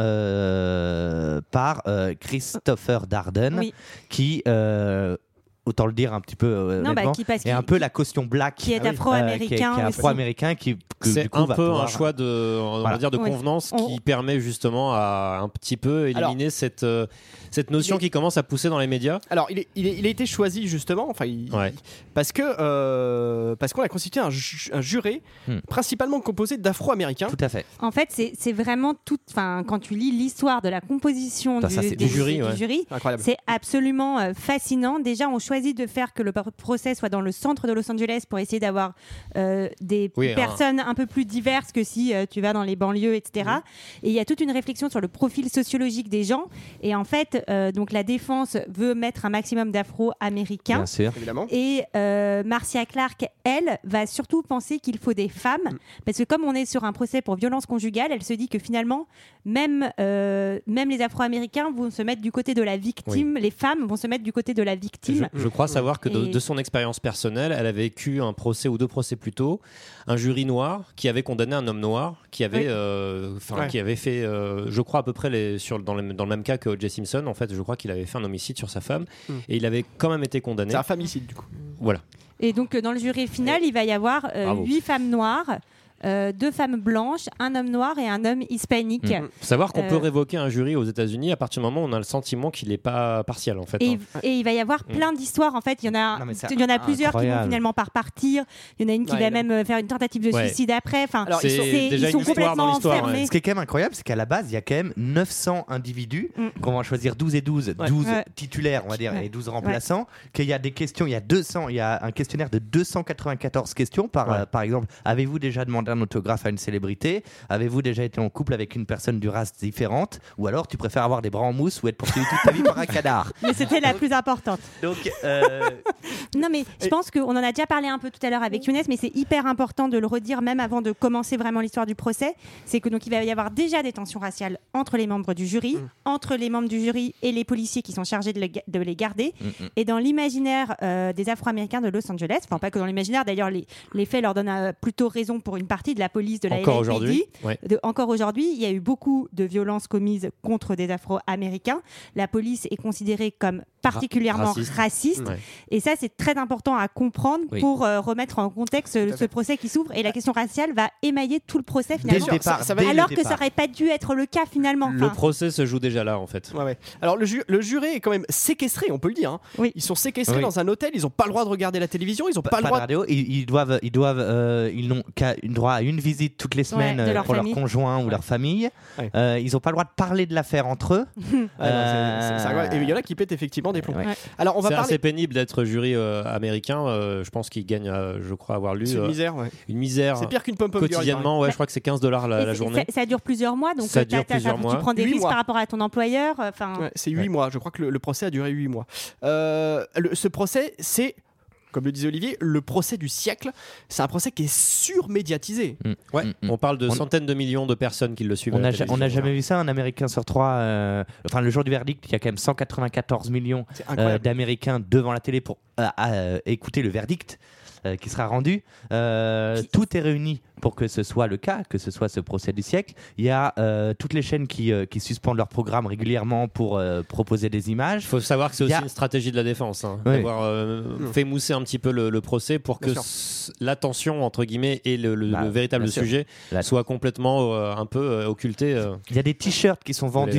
euh, par euh, Christopher Darden, Oui. qui. euh, Autant le dire un petit peu euh, Non, bah, honnêtement, qui- parce est un qu'il- peu la caution black qui est Ah oui. afro-américain euh, qui est- qui est aussi. afro-américain qui que, C'est du coup, un va peu pouvoir- un choix de, on va Voilà. dire de Oui. convenance On- qui permet justement à un petit peu éliminer Alors, cette, euh, cette notion il est- qui commence à pousser dans les médias. Alors, il, est- il, est- il a été choisi justement, enfin, il- Ouais. parce que euh, parce qu'on a constitué un, ju- un juré Hmm. principalement composé d'Afro-Américains. Tout à fait. En fait, c'est c'est vraiment tout. Enfin, quand tu lis l'histoire de la composition Putain, du, ça, c'est des- du jury, du ouais. jury, Incroyable. c'est absolument euh, fascinant. Déjà, on choisit de faire que le par- procès soit dans le centre de Los Angeles pour essayer d'avoir euh, des Oui, personnes un peu plus diverses que si euh, tu vas dans les banlieues, et cetera. Et il y a toute une réflexion sur le profil sociologique des gens. Et en fait, euh, donc la défense veut mettre un maximum d'Afro-Américains. Bien sûr. Évidemment. Et euh, Marcia Clark, elle, va surtout penser qu'il faut des femmes, Mm. parce que comme on est sur un procès pour violence conjugale, elle se dit que finalement, même, euh, même les Afro-Américains vont se mettre du côté de la victime, les femmes vont se mettre du côté de la Je, victime. je crois savoir que de, Et- de son expérience personnelle, elle a vécu un procès ou deux procès plus tôt, un jury noir qui avait condamné un homme noir qui avait, Oui. euh, enfin, Ouais. qui avait fait, euh, je crois à peu près les, sur, dans, le, dans le même cas que O J Simpson. En fait, je crois qu'il avait fait un homicide sur sa femme Mm. et il avait quand même été condamné. C'est un famicide du coup. Voilà. Et donc, euh, dans le jury final, il va y avoir euh, Bravo. huit femmes noires, euh, deux femmes blanches, un homme noir et un homme hispanique. Mm. Faut savoir qu'on Euh, peut révoquer un jury aux États-Unis à partir du moment où on a le sentiment qu'il n'est pas partial en fait. Et, hein. et il va y avoir Mm. plein d'histoires. En fait, il y en a, Non, mais c'est il y en a plusieurs qui vont incroyable. finalement par partir. Il y en a une qui Ouais, va il y en a- même euh, faire une tentative de Ouais. suicide après. Enfin, Alors, C'est ils sont- c'est- déjà ils sont une histoire dans complètement l'histoire, enfermés. ouais. Ce qui est quand même incroyable, c'est qu'à la base, il y a quand même neuf cents individus, Mm. qu'on va choisir douze et douze, Ouais. douze Ouais. titulaires, on va dire, Ouais. et douze remplaçants, qu'il y a des questions, il y a deux cents, il y a un questionnaire de deux cent quatre-vingt-quatorze questions, par, Ouais. euh, par exemple, avez-vous déjà demandé un autographe à une célébrité? Avez-vous déjà été en couple avec une personne d'une race différente? Ou alors, tu préfères avoir des bras en mousse ou être poursuivi toute ta vie par un canard? Mais c'était la plus importante. Donc, euh, Non, mais je pense qu'on en a déjà parlé un peu tout à l'heure avec Younes, mais c'est hyper important de le redire même avant de commencer vraiment l'histoire du procès. C'est que donc il va y avoir déjà des tensions raciales entre les membres du jury, Mm. entre les membres du jury et les policiers qui sont chargés de, le ga- de les garder. Mm, mm. Et dans l'imaginaire euh, des Afro-Américains de Los Angeles, enfin pas que dans l'imaginaire, d'ailleurs les, les faits leur donnent euh, plutôt raison pour une partie de la police de la Encore L A P D. aujourd'hui. Ouais. De- encore aujourd'hui, il y a eu beaucoup de violences commises contre des Afro-Américains. La police est considérée comme particulièrement raciste. raciste. Ouais. Et ça, c'est très important à comprendre Oui. pour euh, remettre en contexte à ce, ce fait. procès qui s'ouvre. Et la question raciale va émailler tout le procès dès le finalement. départ, ça- ça va- dès le Alors que ça départ. n'aurait pas dû être le cas finalement. Le Enfin, procès se joue déjà là en fait. Ouais, ouais. Alors le, ju- le juré est quand même séquestré, on peut le dire. hein. Oui. Ils sont séquestrés Oui. dans un hôtel, ils n'ont pas le droit de regarder la télévision, ils n'ont pas, Pas le de droit. radio, ils, ils doivent, ils doivent, euh, ils n'ont qu'à une droit à une visite toutes les semaines de euh, leur pour famille. leur conjoint ou Ouais. leur famille. Ouais. Euh, ils n'ont pas le droit de parler de l'affaire entre eux. Ah, non, c'est- c'est- c'est incroyable. Et il y en a qui pètent effectivement des plombs. Ouais. Ouais. Alors on va C'est parler. assez pénible d'être jury euh, américain. euh, je pense qu'il gagne, euh, je crois avoir lu, C'est une euh, misère, ouais. une misère C'est pire qu'une pomme-pomme girl, quotidiennement. Ouais, je crois que c'est quinze dollars la, et la c'est- journée. Ça, ça dure plusieurs mois, donc Ça euh, dure t'as- t'as- plusieurs tu mois. prends des Huit risques mois. par rapport à ton employeur. Enfin, Ouais, c'est huit Ouais. mois. Je crois que le, le procès a duré huit mois. Euh, le- ce procès, c'est, comme le disait Olivier, le procès du siècle. C'est un procès qui est surmédiatisé. Ouais, Mm, mm. on parle de On- centaines de millions de personnes qui le suivent. On à la n'a ja- on n'a télévision. jamais vu ça, un Américain sur trois. euh, enfin, le jour du verdict, il y a quand même cent quatre-vingt-quatorze millions C'est euh, incroyable. d'Américains devant la télé pour euh, euh, écouter le verdict euh, qui sera rendu. Euh, Puis- tout est réuni pour que ce soit le cas, que ce soit ce procès du siècle. Il y a euh, toutes les chaînes qui, euh, qui suspendent leur programme régulièrement pour euh, proposer des images. Il faut savoir que c'est Il y aussi a- une stratégie de la défense, hein, Oui. d'avoir euh, Mm. fait mousser un petit peu le, le procès pour que Bien sûr. s- l'attention entre guillemets et le, le- Bah, le véritable bien sûr. sujet La- soient complètement euh, un peu euh, occultés. euh. Il y a des t-shirts qui sont vendus. l'événement. Il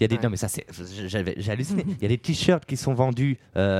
Il y a des Ouais. non mais ça c'est j'avais j'ai halluciné. Il y a des t-shirts qui sont vendus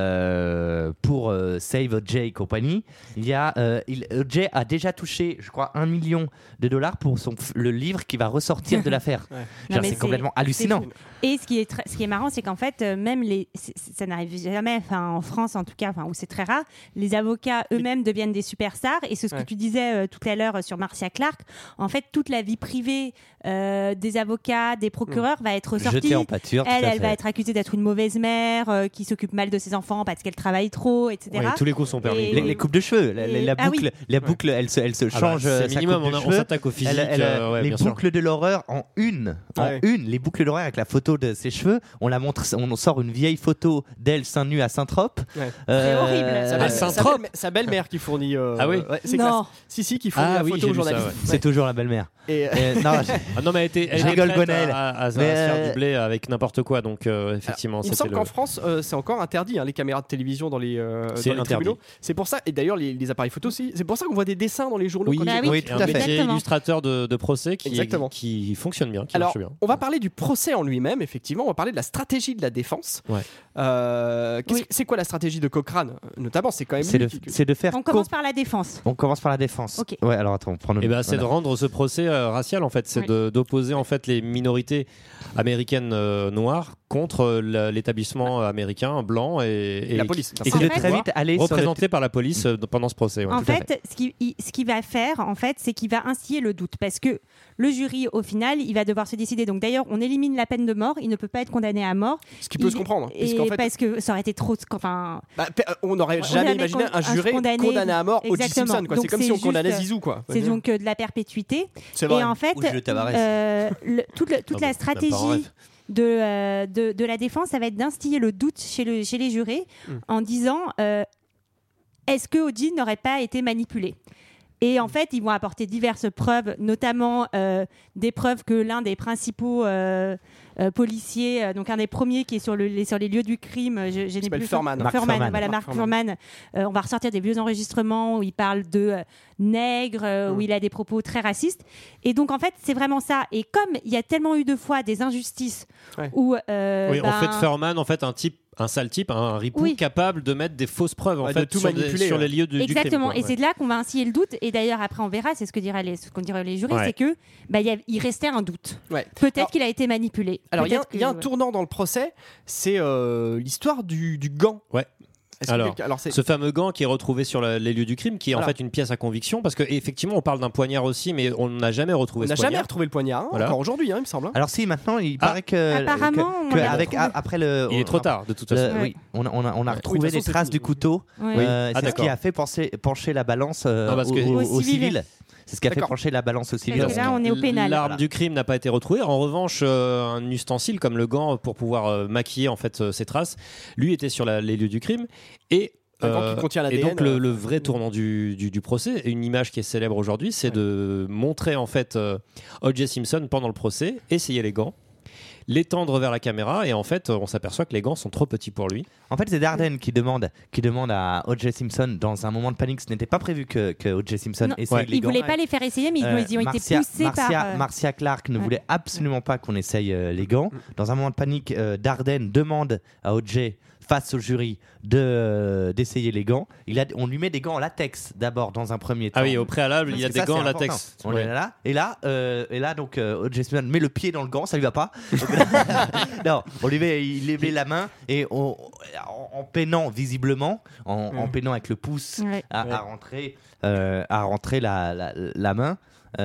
euh, pour euh, Save O J et compagnie. Il y a euh, il, O J a déjà touché, je crois, un million de dollars pour son le livre qui va ressortir de l'affaire. Ouais. Non, Genre, mais c'est complètement hallucinant. Et ce qui est, très- ce qui est marrant, c'est qu'en fait, euh, même les, c'est- c'est- ça n'arrive jamais, enfin en France en tout cas, enfin où c'est très rare, les avocats eux-mêmes deviennent des superstars. Et c'est ce Ouais. que tu disais euh, tout à l'heure euh, sur Marcia Clark. En fait, toute la vie privée euh, des avocats, des procureurs va être ressortie. Jeté en pâture. tout Elle, à elle fait. va être accusée d'être une mauvaise mère, euh, qui s'occupe mal de ses enfants parce qu'elle travaille trop, et cetera. Ouais, tous les coups sont permis. Et- Les, les coupes de cheveux, la, la- la Ah oui. boucle, la boucle, elle se, elle se Ah bah, change. euh, c'est sa minimum, coupe de on, a- on cheveux. s'attaque au physique. Elle- elle, euh, ouais, les bien sûr. boucles de l'horreur en une, en Ouais. une, les boucles de l'horreur avec la photo de ses cheveux. On la montre, on sort une vieille photo d'elle seins nus à Saint-Trope. Ouais. C'est horrible. Sa, euh, belle, à sa, Saint-Trope. belle, sa belle-mère qui fournit. euh, Ah oui ouais, c'est Non. classe. Si, si, qui fournit Ah la oui, photo j'ai aux vu ça, journalistes. C'est toujours la belle-mère. Et, Euh, non, je- Ah non, mais elle était, elle Je était rigole, prête Gonel. à, à- à se Mais, faire euh, du blé avec n'importe quoi. Donc, euh, effectivement, il me c'était semble le... qu'en France, euh, c'est encore interdit, hein, les caméras de télévision dans les, euh, C'est dans les interdit. tribunaux. C'est pour ça, et d'ailleurs les, les appareils photo aussi, c'est pour ça qu'on voit des dessins dans les journaux. Oui, quand Bah ils- oui. oui, tout un à fait. métier Exactement. illustrateur de, de procès qui, Exactement. qui fonctionne bien, qui Alors, marche bien. on va parler du procès en lui-même, effectivement. On va parler de la stratégie de la défense. Ouais. Euh, qu'est-ce Oui. que- C'est quoi la stratégie de Cochrane, notamment? C'est quand même c'est lui de, qui- c'est de faire. On co- commence par la défense. on commence par la défense. Ok. Ouais, alors attends, on prend le. Et ben, c'est de voilà. rendre ce procès euh, racial en fait, c'est Oui. de- d'opposer en fait les minorités américaines euh, noires contre euh, la- l'établissement américain blanc et, Et la police. et C'est de En fait- très vite aller sur le représenté par la police euh, pendant ce procès. ouais. En tout à fait, ce qu'il il- ce qu'il va faire, en fait, c'est qu'il va instiller le doute, parce que le jury, au final, il va devoir se décider. Donc, d'ailleurs, on élimine la peine de mort. Il ne peut pas être condamné à mort. Ce qui peut Il- se comprendre. Et puisqu'en fait, parce que ça aurait été trop. Enfin, bah, pe- on n'aurait On jamais jamais imaginé con- un un juré condamné- condamné à mort O J Exactement. Simpson. quoi. C'est Donc, comme c'est si on condamnait juste- Zizou. Quoi. c'est donc euh, de la perpétuité. C'est vrai. Et en fait, Ou Jules Tavares. euh, le- toute, le- toute Ah la bon, même pas en stratégie rêve. de, euh, de, de la défense, ça va être d'instiller le doute chez, le, chez les jurés Mm. en disant euh, est-ce que O J n'aurait pas été manipulé? Et en fait, ils vont apporter diverses preuves, notamment euh, des preuves que l'un des principaux euh, euh, policiers, euh, donc un des premiers qui est sur, le, les, sur les lieux du crime, je, je n'ai s'appelle plus Furman. Mark Furman, Furman. voilà, Mark Mark Furman. Euh, on va ressortir des vieux enregistrements où il parle de euh, nègre, euh, Mm. où il a des propos très racistes. Et donc, en fait, c'est vraiment ça. Et comme il y a tellement eu de fois des injustices Ouais. où... euh, Oui, ben, en fait, Furman, en fait, un type, un sale type, un, un ripou Oui. capable de mettre des fausses preuves en Ouais, de fait tout sur, des- manipuler, sur ouais. les lieux du, du crime. Exactement, quoi, et ouais. c'est de là qu'on va instiller le doute. Et d'ailleurs, après, on verra, c'est ce que diraient les, ce qu'on dirait les jurys, Ouais. c'est que bah, il y a- il restait un doute. Ouais. Peut-être Alors- qu'il a été manipulé. Alors, il y a, Peut-être il y a un que- tournant dans le procès, c'est euh, l'histoire du, du gant. Ouais. Est-ce que Alors, quelqu'un- alors c'est- Ce fameux gant qui est retrouvé sur la- les lieux du crime, qui est Voilà. en fait une pièce à conviction, parce qu'effectivement, on parle d'un poignard aussi, mais on n'a jamais retrouvé on n'a ce jamais poignard. retrouvé le poignard, hein, Voilà. encore aujourd'hui, hein, il me semble. hein. Alors si maintenant il Ah. paraît que Apparemment, que- on que l'a avec retrouvé. a- après le Il est on- trop tard, de toute le- façon. oui, on a, on a, on a Ouais. retrouvé Oui, de toute les façon, traces c'est du fini. couteau. Ouais. Euh, Ah, c'est ce qui d'accord. a fait pencher, pencher la balance euh, Non, parce au, que- au- Au au civil. civil. C'est ce qui a fait D'accord. pencher la balance au civil. Parce que là, on est au pénal. L'arme Voilà. du crime n'a pas été retrouvée. En revanche, euh, un ustensile comme le gant pour pouvoir euh, maquiller en fait euh, ces traces, lui était sur la- les lieux du crime et Un gant qui contient et l'A D N, donc le, euh, le vrai tournant du, du, du procès, une image qui est célèbre aujourd'hui, c'est Ouais. de montrer en fait euh, O J Simpson pendant le procès, essayer les gants, l'étendre vers la caméra et en fait on s'aperçoit que les gants sont trop petits pour lui. En fait, c'est Darden qui demande, qui demande à O J Simpson dans un moment de panique. Ce n'était pas prévu que, que O J Simpson Non, essaye Ouais. les Ils gants. voulaient pas les faire essayer, mais ils, Euh, ils ont Marcia, été poussés Marcia, par. euh, Marcia Clark ne ouais. voulait absolument pas qu'on essaye euh, les gants. Dans un moment de panique, euh, Darden demande à O J, face au jury, de, euh, d'essayer les gants. Il a, on lui met des gants en latex d'abord dans un premier temps. Ah oui, au préalable, il y a Parce des que ça, gants en c'est important. latex. On Ouais. est là, et là, euh, et là donc euh, O J Simpson met le pied dans le gant, ça lui va pas. Donc, non, on lui met, il lui met la main et on- en, en peinant visiblement, en, en peinant avec le pouce Ouais. à, Ouais. à rentrer, euh, à rentrer la, la, la main.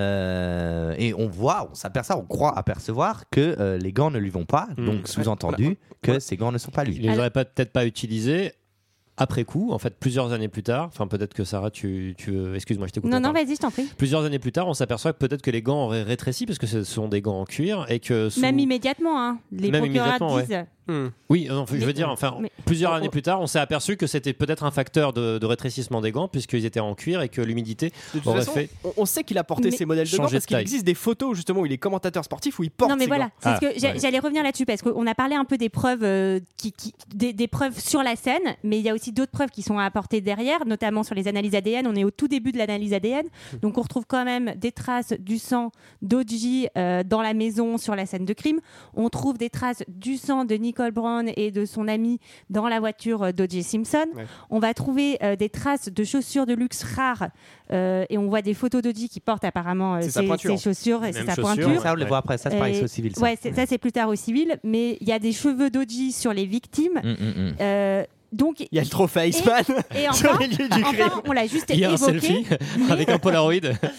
Euh, et on voit, on s'aperçoit, on croit apercevoir que euh, les gants ne lui vont pas, Mm. donc sous-entendu que ces gants ne sont pas lui. Il les aurait pas- peut-être pas utilisés après coup, en fait plusieurs années plus tard. Enfin peut-être que Sarah, tu, tu veux- excuse-moi, je t'ai coupé. Non, non, pardon. vas-y, je t'en prie. Plusieurs années plus tard, on s'aperçoit que peut-être que les gants auraient rétréci parce que ce sont des gants en cuir et que sous- Même immédiatement, hein. Les Même procureurs immédiatement, ouais. disent Mmh. Oui, non, je veux dire, enfin, mais- plusieurs on- années plus tard, on s'est aperçu que c'était peut-être un facteur de, de rétrécissement des gants puisqu'ils étaient en cuir et que l'humidité De toute aurait façon, fait. on, on sait qu'il a porté Mais- ces modèles de gants Changer parce de qu'il taille. existe des photos justement où il est commentateur sportif où il porte Non mais ces voilà, gants. c'est Ah, ce que j'a- ouais. j'allais revenir là-dessus parce qu'on a parlé un peu des preuves, euh, qui, qui- des, des preuves sur la scène, mais il y a aussi d'autres preuves qui sont apportées derrière, notamment sur les analyses A D N. On est au tout début de l'analyse A D N, donc on retrouve quand même des traces du sang d'O J euh, dans la maison sur la scène de crime. On trouve des traces du sang de Nicole Brown et de son ami dans la voiture d'O J Simpson. Ouais. On va trouver euh, des traces de chaussures de luxe rares euh, et on voit des photos d'O J qui porte apparemment euh, C'est sa ses, pointure. ses chaussures et Même c'est sa chaussures, pointure. Ça, on le Ouais. voit après. Ça, c'est pareil, Et- c'est au civil. Ça. Ouais, c'est- ça c'est plus tard au civil, mais il y a des cheveux d'O J sur les victimes. Mm, mm, mm. Euh, donc, Il y a le trophée Iceman et sur enfin, les lieux du crime. enfin, on l'a juste Il y a un évoqué. selfie avec un Polaroid.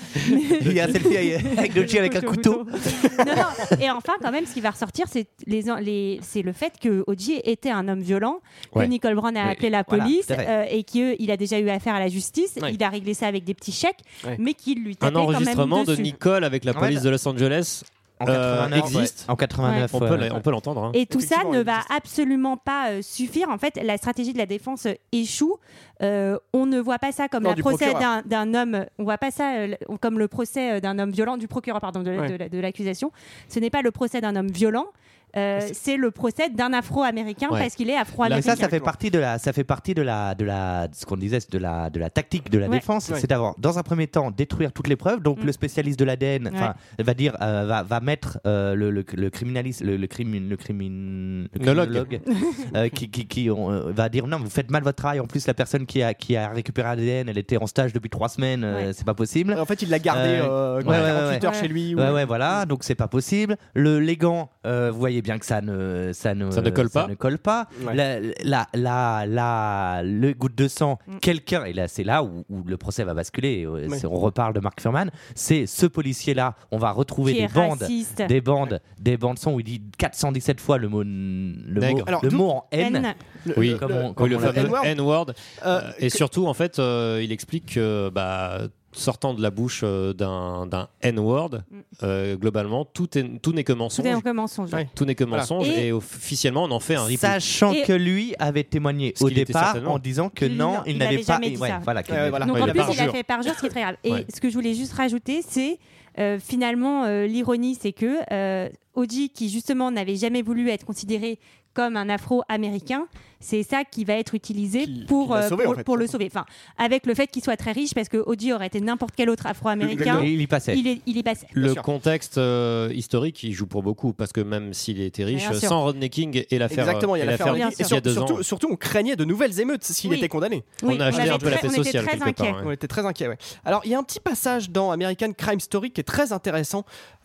Il y a un selfie avec Doji avec un couteau. non, non. Et enfin, quand même, ce qui va ressortir, c'est, les, les, c'est le fait que O J était un homme violent, que Ouais. Nicole Brown a Oui, appelé la voilà, police tout à fait. euh, et qu'il a déjà eu affaire à la justice. Ouais. Il a réglé ça avec des petits chèques, Ouais. mais qu'il lui Un tapait quand même enregistrement de dessus. Nicole avec la Ouais, police bah- de Los Angeles En euh, quatre-vingt-neuf, existe. ouais. En quatre-vingt-neuf, On peut, ouais. la- on peut l'entendre. hein. Et tout ça Effectivement, ne il va existe. absolument pas euh, suffire. En fait, la stratégie de la défense euh, échoue. Euh, on ne voit pas ça comme Non, le du procès procureur. d'un, d'un homme. On voit pas ça euh, comme le procès euh, d'un homme violent, du procureur pardon, de, Ouais. de la- de l'accusation. Ce n'est pas le procès d'un homme violent. euh, C'est- c'est le procès d'un Afro-américain Ouais. parce qu'il est Mais Afro-américain. ça, ça fait partie de la, ça fait partie de la, de la, de ce qu'on disait, de la, de la tactique de la Ouais. défense, Ouais. c'est d'avoir, dans un premier temps, détruire toutes les preuves. Donc Mm. le spécialiste de l'A D N, enfin, Ouais. va dire, euh, va, va mettre euh, le, le, le criminaliste, le, le crimin, le crimin, le Criminologue. criminologue, euh, qui, qui, qui euh, va dire non, vous faites mal votre travail. En plus, la personne qui a, qui a récupéré l'A D N, elle était en stage depuis trois semaines, euh, Ouais. c'est pas possible. En fait, il l'a gardé Euh, euh, ouais, ouais, quarante-huit ouais, heures ouais. chez lui. ou- Ouais, ouais, voilà, donc c'est pas possible. Le, les gants, euh, vous voyez bien que ça ne, ça ne, Ça ne colle pas. ne colle pas. Ouais. La, la, la, la- le goutte de sang, Mm. quelqu'un, et là c'est là où, où le procès va basculer, euh, Ouais. c'est- on reparle de Mark Fuhrman, c'est ce policier-là, on va retrouver qui des est bandes. raciste. Des bandes, des bandes son où il dit quatre cent dix-sept fois le mot, le Nègre. mot, Alors, le d'où- mot en N. N. Le- Oui, le- comme on- Oui, comme le on l'appelle. fameux N-word. Euh, Et surtout, en fait, euh, il explique que bah, sortant de la bouche euh, d'un, d'un N-word, Mm. euh, globalement, tout, est, tout n'est que Tout mensonge. est un mensonge. Ouais. Tout n'est que Voilà. mensonge. Et- Et, officiellement, on en fait un reboot. Sachant Et- que lui avait témoigné Ce au qu'il était départ certainement. en disant que Il- non, non, il, il n'avait avait pas. jamais dit ouais, ça. voilà, qu'il Ouais, n'avait- voilà. Donc Ouais, en il a plus, pas il a parjure. fait parjure, ce qui est très grave. Et Ouais. ce que je voulais juste rajouter, c'est euh, finalement euh, l'ironie, c'est que euh, O J, qui justement n'avait jamais voulu être considéré comme un Afro-américain, c'est ça qui va être utilisé Qui- pour, qui l'a euh, sauvé, pour, en fait. pour le sauver. Enfin, avec le fait qu'il soit très riche, parce que O J aurait été n'importe quel autre Afro-américain. Et il y passait. Il est, il est passé. Le sûr. contexte euh, historique, il joue pour beaucoup, parce que même s'il était riche, Bien sûr. sans Rodney King et l'affaire, Exactement, il y a et l'affaire. l'affaire Bien Et il y a sur- deux surtout, ans, surtout, on craignait de nouvelles émeutes s'il Oui. était condamné. on a acheté avait un peu la très- paix on était sociale très quelque part. inquiets. ouais. On était très inquiets, ouais. Alors, il y a un petit passage dans American Crime Story qui est très intéressant.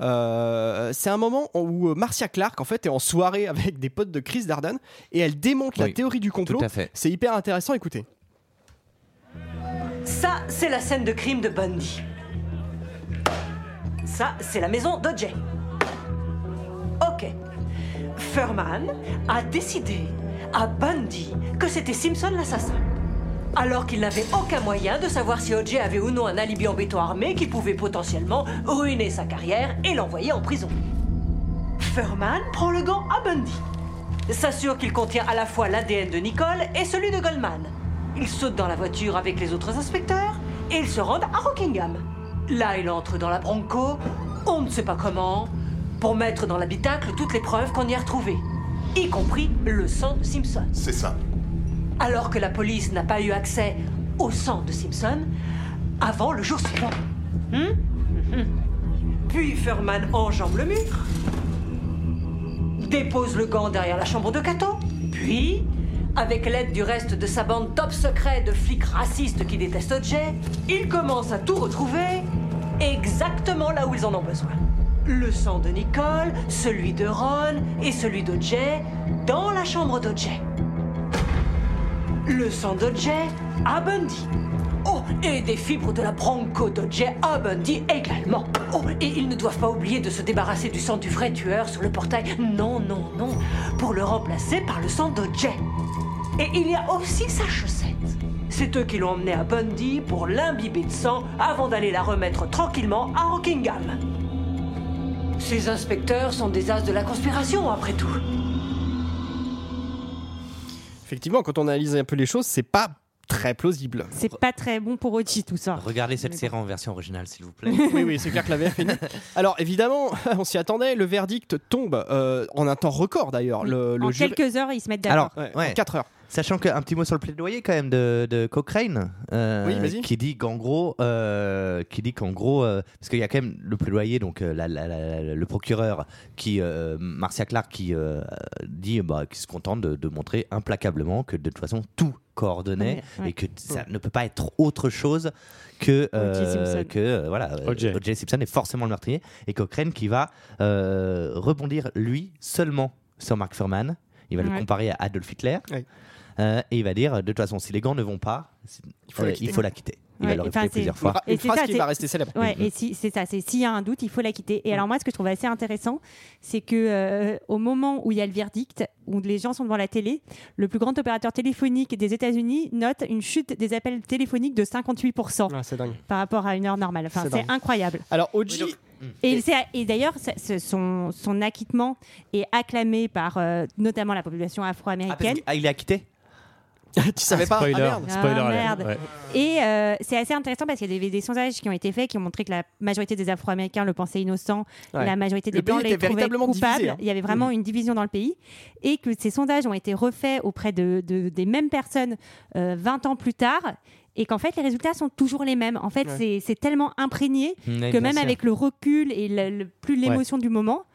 Euh, c'est un moment où Marcia Clark, en fait, est en soirée avec des potes de Chris Darden et elle démonte la Oui, théorie du complot. tout à fait. C'est hyper intéressant, écoutez. Ça, c'est la scène de crime de Bundy. Ça, c'est la maison d'O J. Ok. Furman a décidé à Bundy que c'était Simpson l'assassin. Alors qu'il n'avait aucun moyen de savoir si O J avait ou non un alibi en béton armé qui pouvait potentiellement ruiner sa carrière et l'envoyer en prison. Furman prend le gant à Bundy, s'assure qu'il contient à la fois l'A D N de Nicole et celui de Goldman. Il saute dans la voiture avec les autres inspecteurs et ils se rendent à Rockingham. Là, il entre dans la Bronco, on ne sait pas comment, pour mettre dans l'habitacle toutes les preuves qu'on y a retrouvées, y compris le sang de Simpson. C'est ça. Alors que la police n'a pas eu accès au sang de Simpson avant le jour suivant. Hmm Mhm. Puis Furman enjambe le mur, dépose le gant derrière la chambre de Cato, puis, avec l'aide du reste de sa bande top secret de flics racistes qui détestent O J, il commence à tout retrouver exactement là où ils en ont besoin. Le sang de Nicole, celui de Ron et celui d'O J dans la chambre d'O J. Le sang d'O J à Bundy. Oh, et des fibres de la Bronco d'O J à Bundy également. Oh, et ils ne doivent pas oublier de se débarrasser du sang du vrai tueur sur le portail. Non, non, non. Pour le remplacer par le sang d'O J. Et il y a aussi sa chaussette. C'est eux qui l'ont emmenée à Bundy pour l'imbiber de sang avant d'aller la remettre tranquillement à Rockingham. Ces inspecteurs sont des as de la conspiration, après tout. Effectivement, quand on analyse un peu les choses, c'est pas très plausible. C'est pas très bon pour Oji tout ça. Regardez cette série en version originale, s'il vous plaît. Oui, oui, c'est clair que la V F est nulle. Alors évidemment, on s'y attendait. Le verdict tombe euh, en un temps record d'ailleurs. Le, le en jury... quelques heures, ils se mettent d'accord. Alors, Ouais, ouais. en quatre heures. Sachant qu'un petit mot sur le plaidoyer quand même de, de Cochrane, euh, Oui, vas-y. qui dit qu'en gros, euh, qui dit qu'en gros, euh, parce qu'il y a quand même le plaidoyer, donc euh, la, la, la, le procureur qui, euh, Marcia Clark, qui euh, dit, bah, qu'il se contente de, de montrer implacablement que de toute façon tout coordonnait Ouais, ouais. et que ça ne peut pas être autre chose que euh, O J Simpson. que euh, voilà, O J. O J Simpson est forcément le meurtrier, et Cochrane qui va euh, rebondir lui seulement sur Mark Fuhrman. Il va Ouais. le comparer à Adolf Hitler. Ouais. Euh, et il va dire, de toute façon, si les gants ne vont pas, il faut faut, la euh, quitter. il faut la quitter. Il Ouais, va le répéter enfin, c'est- plusieurs Une, fois. ra- Et une c'est phrase ça, qui c'est- va rester célèbre. Ouais, Mhm. et si, c'est ça, c'est s'il y a un doute, il faut la quitter. Et alors moi, ce que je trouve assez intéressant, c'est que euh, au moment où il y a le verdict, où les gens sont devant la télé, le plus grand opérateur téléphonique des États-Unis note une chute des appels téléphoniques de cinquante-huit pour cent Ah, c'est dingue. par rapport à une heure normale. Enfin, C'est c'est dingue. incroyable. Alors O J, Et, c'est- et d'ailleurs, c'est- c'est son, son acquittement est acclamé par euh, notamment la population Ah, parce afro-américaine. que- ah, il est acquitté. tu savais pas? Spoiler, Ah, merde. spoiler Ah, alert. merde. Ouais. Et euh, c'est assez intéressant parce qu'il y a des, des sondages qui ont été faits qui ont montré que la majorité des Afro-Américains le pensaient innocent, Ouais. la majorité des Le pays Blancs les était trouvaient véritablement coupables. divisé, hein. Il y avait vraiment une division dans le pays. Et que ces sondages ont été refaits auprès de, de- des mêmes personnes euh, vingt ans plus tard. Et qu'en fait, les résultats sont toujours les mêmes. En fait, Ouais. c'est, c'est tellement imprégné Ouais, que bien même sûr. avec le recul et le, le- plus l'émotion du moment,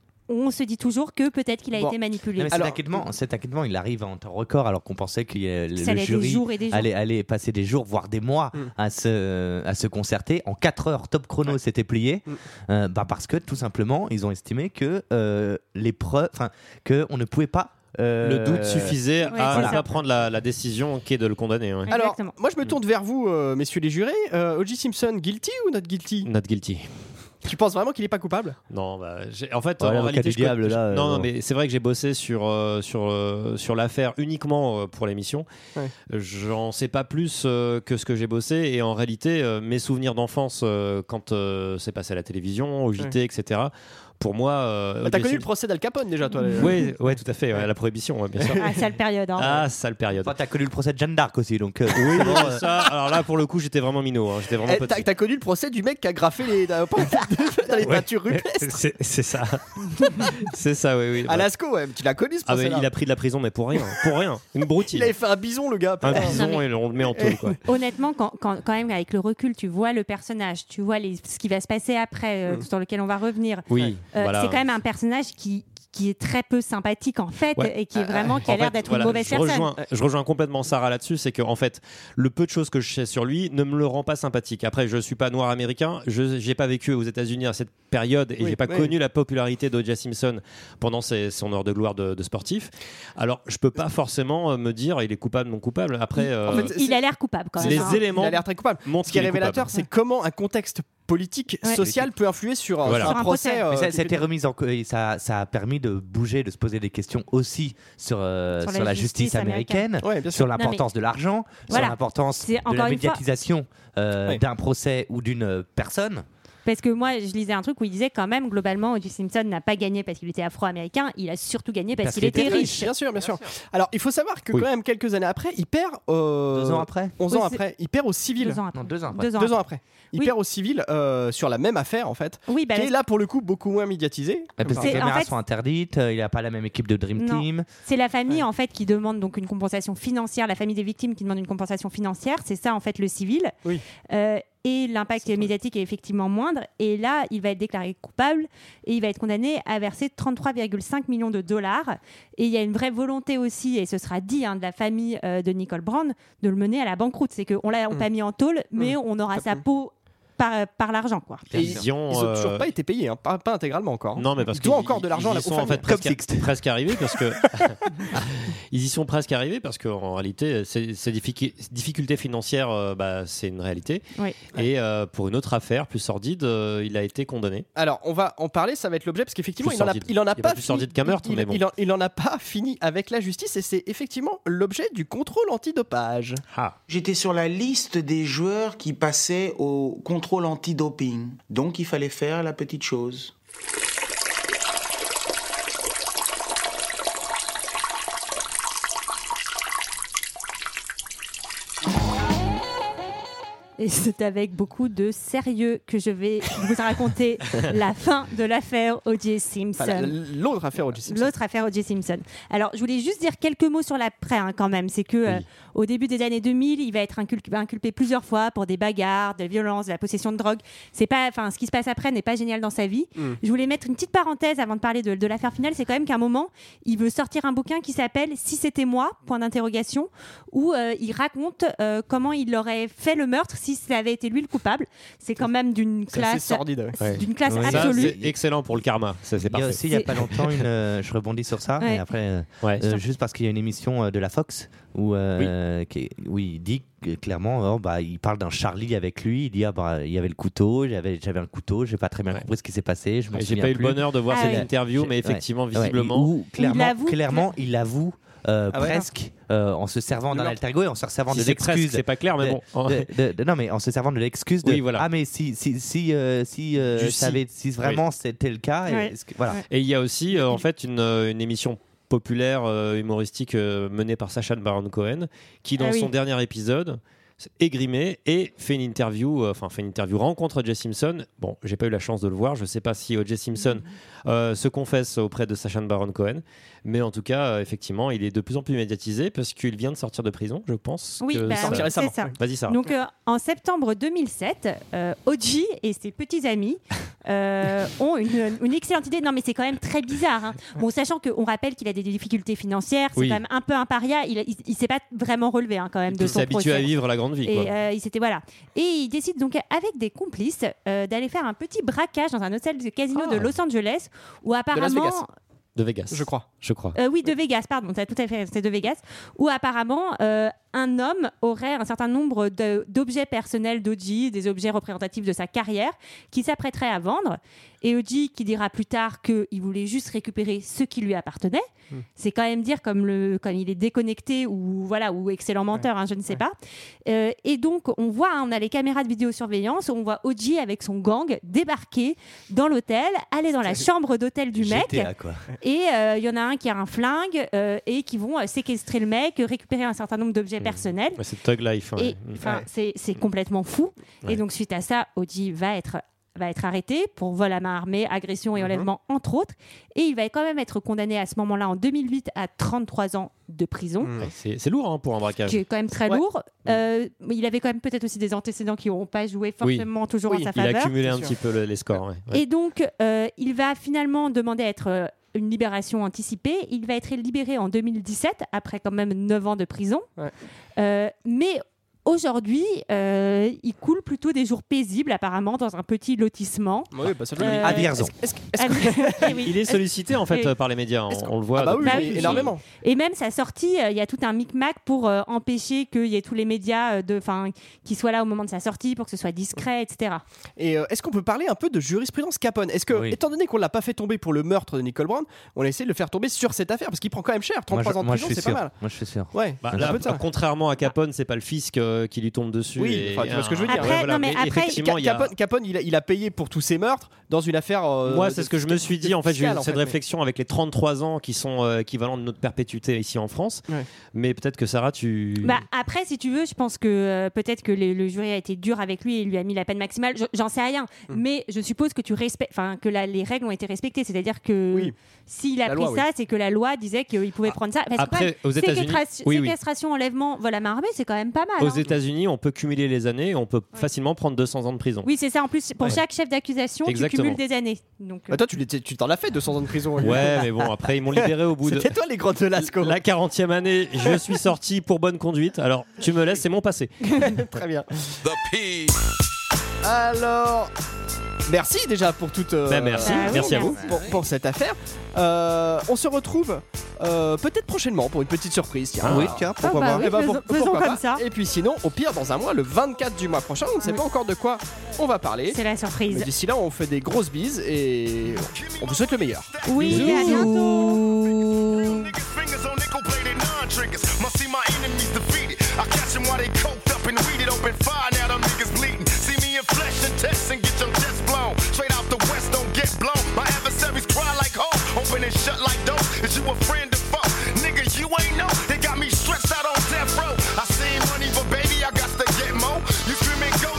on se dit toujours que peut-être qu'il a Bon. été manipulé. Non, mais cet, Alors- acquittement, cet acquittement, il arrive en temps record alors qu'on pensait que le, Ça allait le des jury jours et des jours. allait, allait passer des jours, voire des mois Mm. à, se, à se concerter. En quatre heures, top chrono Ouais. s'était plié. Mm. Euh, bah parce que tout simplement, ils ont estimé que euh, les preuves, enfin, que on ne pouvait pas. euh, Le doute suffisait Ouais, à c'est ne ça. pas prendre la, la décision qui est de le condamner. Ouais. Alors, Exactement. moi je me tourne vers vous, euh, messieurs les jurés. Euh, O J Simpson, guilty ou not guilty? Not guilty. Tu penses vraiment qu'il est pas coupable? Non, bah, j'ai- en fait, Ouais, en l'avocat réalité, du je- diable, je- là, non, euh, non, mais c'est vrai que j'ai bossé sur euh, sur euh, sur l'affaire uniquement euh, pour l'émission. Ouais. J'en sais pas plus euh, que ce que j'ai bossé, et en réalité, euh, mes souvenirs d'enfance euh, quand euh, c'est passé à la télévision, au J T, et cetera. Pour moi, euh, Bah, T'as O J connu le Sim- procès d'Al Capone déjà, toi. les- Oui, ouais, tout à fait, ouais, la prohibition, ouais, bien sûr. Ah, sale période. Hein. Ah, sale période. Enfin, t'as connu le procès de Jeanne d'Arc aussi, donc. euh, Oui, bon, mais euh, ça, alors là, pour le coup, j'étais vraiment minot. hein, J'étais vraiment Eh, petit. T'as t'as connu le procès du mec qui a graffé les, dans les Ouais. peintures rupestres C'est c'est ça. C'est ça, oui, oui. à Lascaux, ouais. Tu l'as connu ce Ah, mais procès-là? il a pris de la prison, mais pour rien. Pour rien. Une broutille. Il avait fait un bison, le gars. Un putain. bison, Non, mais- et on le met en tôle, quoi. Honnêtement, quand, quand, quand même, avec le recul, tu vois le personnage, tu vois les, ce qui va se passer après, euh, Mm. sur lequel on va revenir. Oui, Euh, voilà. C'est quand même un personnage qui, qui est très peu sympathique en fait Ouais. et qui est vraiment qui a En l'air fait, d'être voilà, une mauvaise je personne. rejoins, je rejoins complètement Sarah là-dessus, c'est que en fait, le peu de choses que je sais sur lui ne me le rend pas sympathique. Après, je suis pas noir américain, je j'ai pas vécu aux États-Unis à cette période et Oui, j'ai pas oui. connu la popularité d'O J Simpson pendant ses- son heure de gloire de, de sportif. Alors, je peux pas forcément euh, me dire il est coupable, non coupable. Après, euh, en fait, Il a l'air coupable quand c'est même. les hein. éléments Il a l'air très coupable. montrent Ce qui est qu'il est révélateur, coupable. c'est comment un contexte politique, Ouais. social peut influer sur, euh, Voilà. sur un Sur un procès. procès. euh, Mais ça, qui ça a peut- été remis en co- et ça, ça a permis de bouger, de se poser des questions aussi sur, euh, Sur sur, la la justice justice, américaine. américaine, Ouais, bien sûr. sur l'importance de l'argent, Voilà. sur l'importance C'est de encore la une fois- médiatisation euh, Ouais. d'un procès ou d'une euh, personne. Parce que moi, je lisais un truc où il disait quand même, globalement, O J Simpson n'a pas gagné parce qu'il était afro-américain, il a surtout gagné parce, Parce qu'il qu'il était était riche. Bien sûr, bien sûr. Alors, il faut savoir que Oui. quand même quelques années après, il perd. euh, Deux ans après onze Oui, ans c'est- après, il perd au civil. Deux ans après. Non, deux ans après. Deux ans Deux après. ans après. Il Oui. perd au civil euh, sur la même affaire en fait, Oui, bah, qui est là pour le coup beaucoup moins médiatisée. Ouais, parce que C'est- les en caméras fait- sont interdites, euh, il n'a pas la même équipe de Dream Non. Team. c'est la famille Ouais. en fait qui demande donc une compensation financière, la famille des victimes qui demande une compensation financière, c'est ça en fait le civil. Oui. Euh, et l'impact médiatique est effectivement moindre. Et là, il va être déclaré coupable et il va être condamné à verser trente-trois virgule cinq millions de dollars. Et il y a une vraie volonté aussi, et ce sera dit, hein, de la famille euh, de Nicole Brown, de le mener à la banqueroute. C'est qu'on l'a on Mm. pas mis en tôle, mais Mm. on aura sa Mm. peau par, par l'argent, quoi. Et ils, Vision, ils ont toujours euh, pas été payés, hein, pas, pas intégralement encore. hein. Non, mais parce ils doivent qu'ils- encore de l'argent ils à y la sont en fait famille. presque, presque arrivés parce que ils y sont presque arrivés parce qu'en réalité ces, ces difficu- difficultés financières euh, bah, c'est une réalité Oui. et euh, pour une autre affaire plus sordide euh, il a été condamné. Alors, on va en parler, ça va être l'objet parce qu'effectivement, Plus il en a, sordide. il en a Il y a pas pas plus fini. sordide qu'un meurtre, il, mais bon. il en, il en a pas fini avec la justice et c'est effectivement l'objet du contrôle antidopage. Ah. J'étais sur la liste des joueurs qui passaient au contrôle anti-doping. Donc il fallait faire la petite chose. Et c'est avec beaucoup de sérieux que je vais vous raconter la fin de l'affaire O J Simpson. Enfin, l'autre affaire O J Simpson. L'autre affaire O J Simpson. Alors, je voulais juste dire quelques mots sur l'après, hein, quand même. C'est que oui. euh, au début des années deux mille, il va être inculpé, inculpé plusieurs fois pour des bagarres, de violences, de la possession de drogue. C'est pas, enfin, ce qui se passe après n'est pas génial dans sa vie. Mm. Je voulais mettre une petite parenthèse avant de parler de, de l'affaire finale. C'est quand même qu'à un moment, il veut sortir un bouquin qui s'appelle Si c'était moi, point d'interrogation, où euh, il raconte euh, comment il aurait fait le meurtre si ça avait été lui le coupable. C'est quand même d'une classe, sordide, ouais. d'une classe ouais. absolue. Ça, c'est excellent pour le karma. Ça, c'est il y a aussi, il n'y a pas longtemps, une, euh, je rebondis sur ça, ouais. mais après, euh, ouais, euh, juste parce qu'il y a une émission euh, de la Fox où, euh, oui. qui est, où il dit clairement, oh, bah, il parle d'un Charlie avec lui. Il dit, ah, bah, il y avait le couteau, j'avais, j'avais un couteau, j'ai pas très bien ouais. compris ce qui s'est passé. Je m'en j'ai pas eu le bonheur de voir ah, cette oui. interview, mais effectivement, ouais. visiblement, ouais. où, clairement, il avoue, clairement, il avoue. Euh, ah ouais, presque euh, en se servant d'un alter ego et en se servant si de c'est l'excuse. Presque, c'est pas clair, mais bon. De, de, de, non, mais en se servant de l'excuse de. Oui, voilà. Ah, mais si, si, si, euh, si, euh, si. Avait, si vraiment oui. c'était le cas. Ouais. Et, que, voilà. Ouais. Et il y a aussi, euh, en fait, une, une émission populaire euh, humoristique euh, menée par Sacha Baron Cohen, qui dans ah, oui. son dernier épisode est grimé et fait une interview, euh, enfin fait une interview rencontre O J Simpson. Bon, j'ai pas eu la chance de le voir, je sais pas si O J Simpson euh, se confesse auprès de Sacha Baron Cohen, mais en tout cas, euh, effectivement, il est de plus en plus médiatisé parce qu'il vient de sortir de prison, je pense. Oui, que bah, ça... oui c'est ça. Vas-y, Sarah. Donc, euh, en septembre deux mille sept, euh, O J et ses petits amis euh, ont une, une excellente idée. Non, mais c'est quand même très bizarre. Hein. Bon, sachant qu'on rappelle qu'il a des difficultés financières, c'est oui. quand même un peu un paria. Il, il, il s'est pas vraiment relevé hein, quand même de il son procès. Il s'est habitué à vivre la grande vie. Et, quoi. Euh, il s'était voilà. Et il décide donc avec des complices euh, d'aller faire un petit braquage dans un hôtel de casino oh. de Los Angeles où apparemment. De Vegas. Je crois. Je crois. Euh, oui, de Vegas, pardon, tu as tout à fait, c'est de Vegas, où apparemment euh, un homme aurait un certain nombre de, d'objets personnels d'O J, des objets représentatifs de sa carrière, qui s'apprêterait à vendre. Et O J qui dira plus tard qu'il voulait juste récupérer ce qui lui appartenait. Mmh. C'est quand même dire comme, le, comme il est déconnecté ou, voilà, ou excellent menteur, ouais. hein, je ne sais ouais. pas. Euh, et donc, on voit, hein, on a les caméras de vidéosurveillance, on voit O J avec son gang débarquer dans l'hôtel, aller dans la chambre d'hôtel du mec. G T A, quoi. Et il euh, y en a un qui a un flingue euh, et qui vont euh, séquestrer le mec, récupérer un certain nombre d'objets mmh. personnels. Ouais, c'est Thug Life. Ouais. Et, ouais. c'est, c'est complètement fou. Ouais. Et donc, suite à ça, O J va être... va être arrêté pour vol à main armée, agression et enlèvement, mmh. entre autres. Et il va quand même être condamné à ce moment-là, en deux mille huit, à trente-trois ans de prison. Mmh. C'est, c'est lourd hein, pour un braquage. C'est quand même très ouais. lourd. Mmh. Euh, il avait quand même peut-être aussi des antécédents qui n'auront pas joué forcément oui. toujours oui. en sa faveur. Il a accumulé un petit peu le, les scores. Ouais. Ouais. Et donc, euh, il va finalement demander à être... Euh, une libération anticipée. Il va être libéré en deux mille dix-sept, après quand même neuf ans de prison. Ouais. Euh, mais... Aujourd'hui, euh, il coule plutôt des jours paisibles, apparemment, dans un petit lotissement. Oui, bah ça euh, à Vierzon. Est-ce, est-ce, est-ce que... Il est sollicité, en fait, oui. par les médias. On, on le voit. Ah bah oui, bah oui, énormément. Et même sa sortie, il euh, y a tout un micmac pour euh, empêcher qu'il y ait tous les médias euh, de, qui soient là au moment de sa sortie, pour que ce soit discret, et cetera. Et euh, est-ce qu'on peut parler un peu de jurisprudence Capone ? Est-ce que, oui. étant donné qu'on ne l'a pas fait tomber pour le meurtre de Nicole Brown, on a essayé de le faire tomber sur cette affaire ? Parce qu'il prend quand même cher. trente-trois moi, ans de prison, c'est sûr. pas mal. Moi, je suis sûr. Ouais, bah, là, bah, contrairement à Capone, c'est pas le fisc euh, qui lui tombe dessus. Oui, et, tu vois ce que je veux dire. Après, ouais, voilà, non, mais mais après, Capone, a... Capone il, a, il a payé pour tous ses meurtres dans une affaire. Euh, Moi, c'est ce que je me suis dit. En fait, j'ai eu cette en fait, réflexion mais... avec les trente-trois ans qui sont euh, équivalents de notre perpétuité ici en France. Ouais. Mais peut-être que Sarah, tu. Bah, après, si tu veux, je pense que euh, peut-être que les, le jury a été dur avec lui et lui a mis la peine maximale. Je, j'en sais rien. Mm. Mais je suppose que tu respectes, enfin, que la, les règles ont été respectées. C'est-à-dire que oui. s'il a la pris loi, ça, oui. c'est que la loi disait qu'il pouvait ah. prendre ça. Parce après, que, aux États-Unis, séquestration, oui, séquestration, enlèvement, vol à main armée, c'est quand même pas mal. Aux hein. États-Unis, on peut cumuler les années, on peut ouais. facilement prendre deux cents ans de prison. Oui, c'est ça. En plus, pour ouais. chaque chef d'accusation, exactement. tu cumules des années. Donc, euh... bah toi, tu, tu t'en as fait deux cents ans de prison. Ouais, mais bon, après, ils m'ont libéré au bout de. C'était toi les grottes de Lascaux. La quarantième année, je suis sorti pour bonne conduite. Alors, tu me laisses, c'est mon passé. Très bien. The P. Alors. Merci déjà pour toute. Euh, bah merci, bah, oui, merci à merci. vous pour, pour cette affaire. Euh, on se retrouve euh, peut-être prochainement pour une petite surprise. Tiens, ah oui, tiens, pourquoi ah bah pas. oui, eh ben, faisons, pour, faisons pourquoi comme pas. ça. Et puis sinon, au pire, dans un mois, le vingt-quatre du mois prochain, on ne sait oui. pas encore de quoi on va parler. C'est la surprise. Mais d'ici là, on fait des grosses bises et on vous souhaite le meilleur. Oui, Bisous. À bientôt. Test and get your chest blown. Straight out the west, don't get blown. My adversaries cry like hoes, open and shut like doors. Is you a friend or foe? Nigga, you ain't know. They got me stretched out on death row. I seen money, but baby, I got to get more. You screaming, go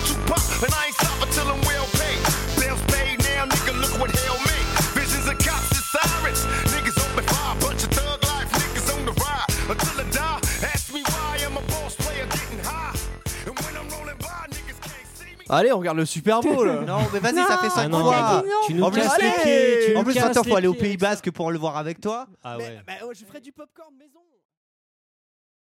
Allez, on regarde le Super Bowl. Non, mais vas-y, Non, ça fait on cinq a fois. dit non. Tu nous En plus, casses les allez. pieds. Tu En nous plus, casses maintenant, les faut aller au pieds Pays avec ça. Basque pour le voir avec toi. Ah ouais. Bah, oh, je ferai du popcorn maison.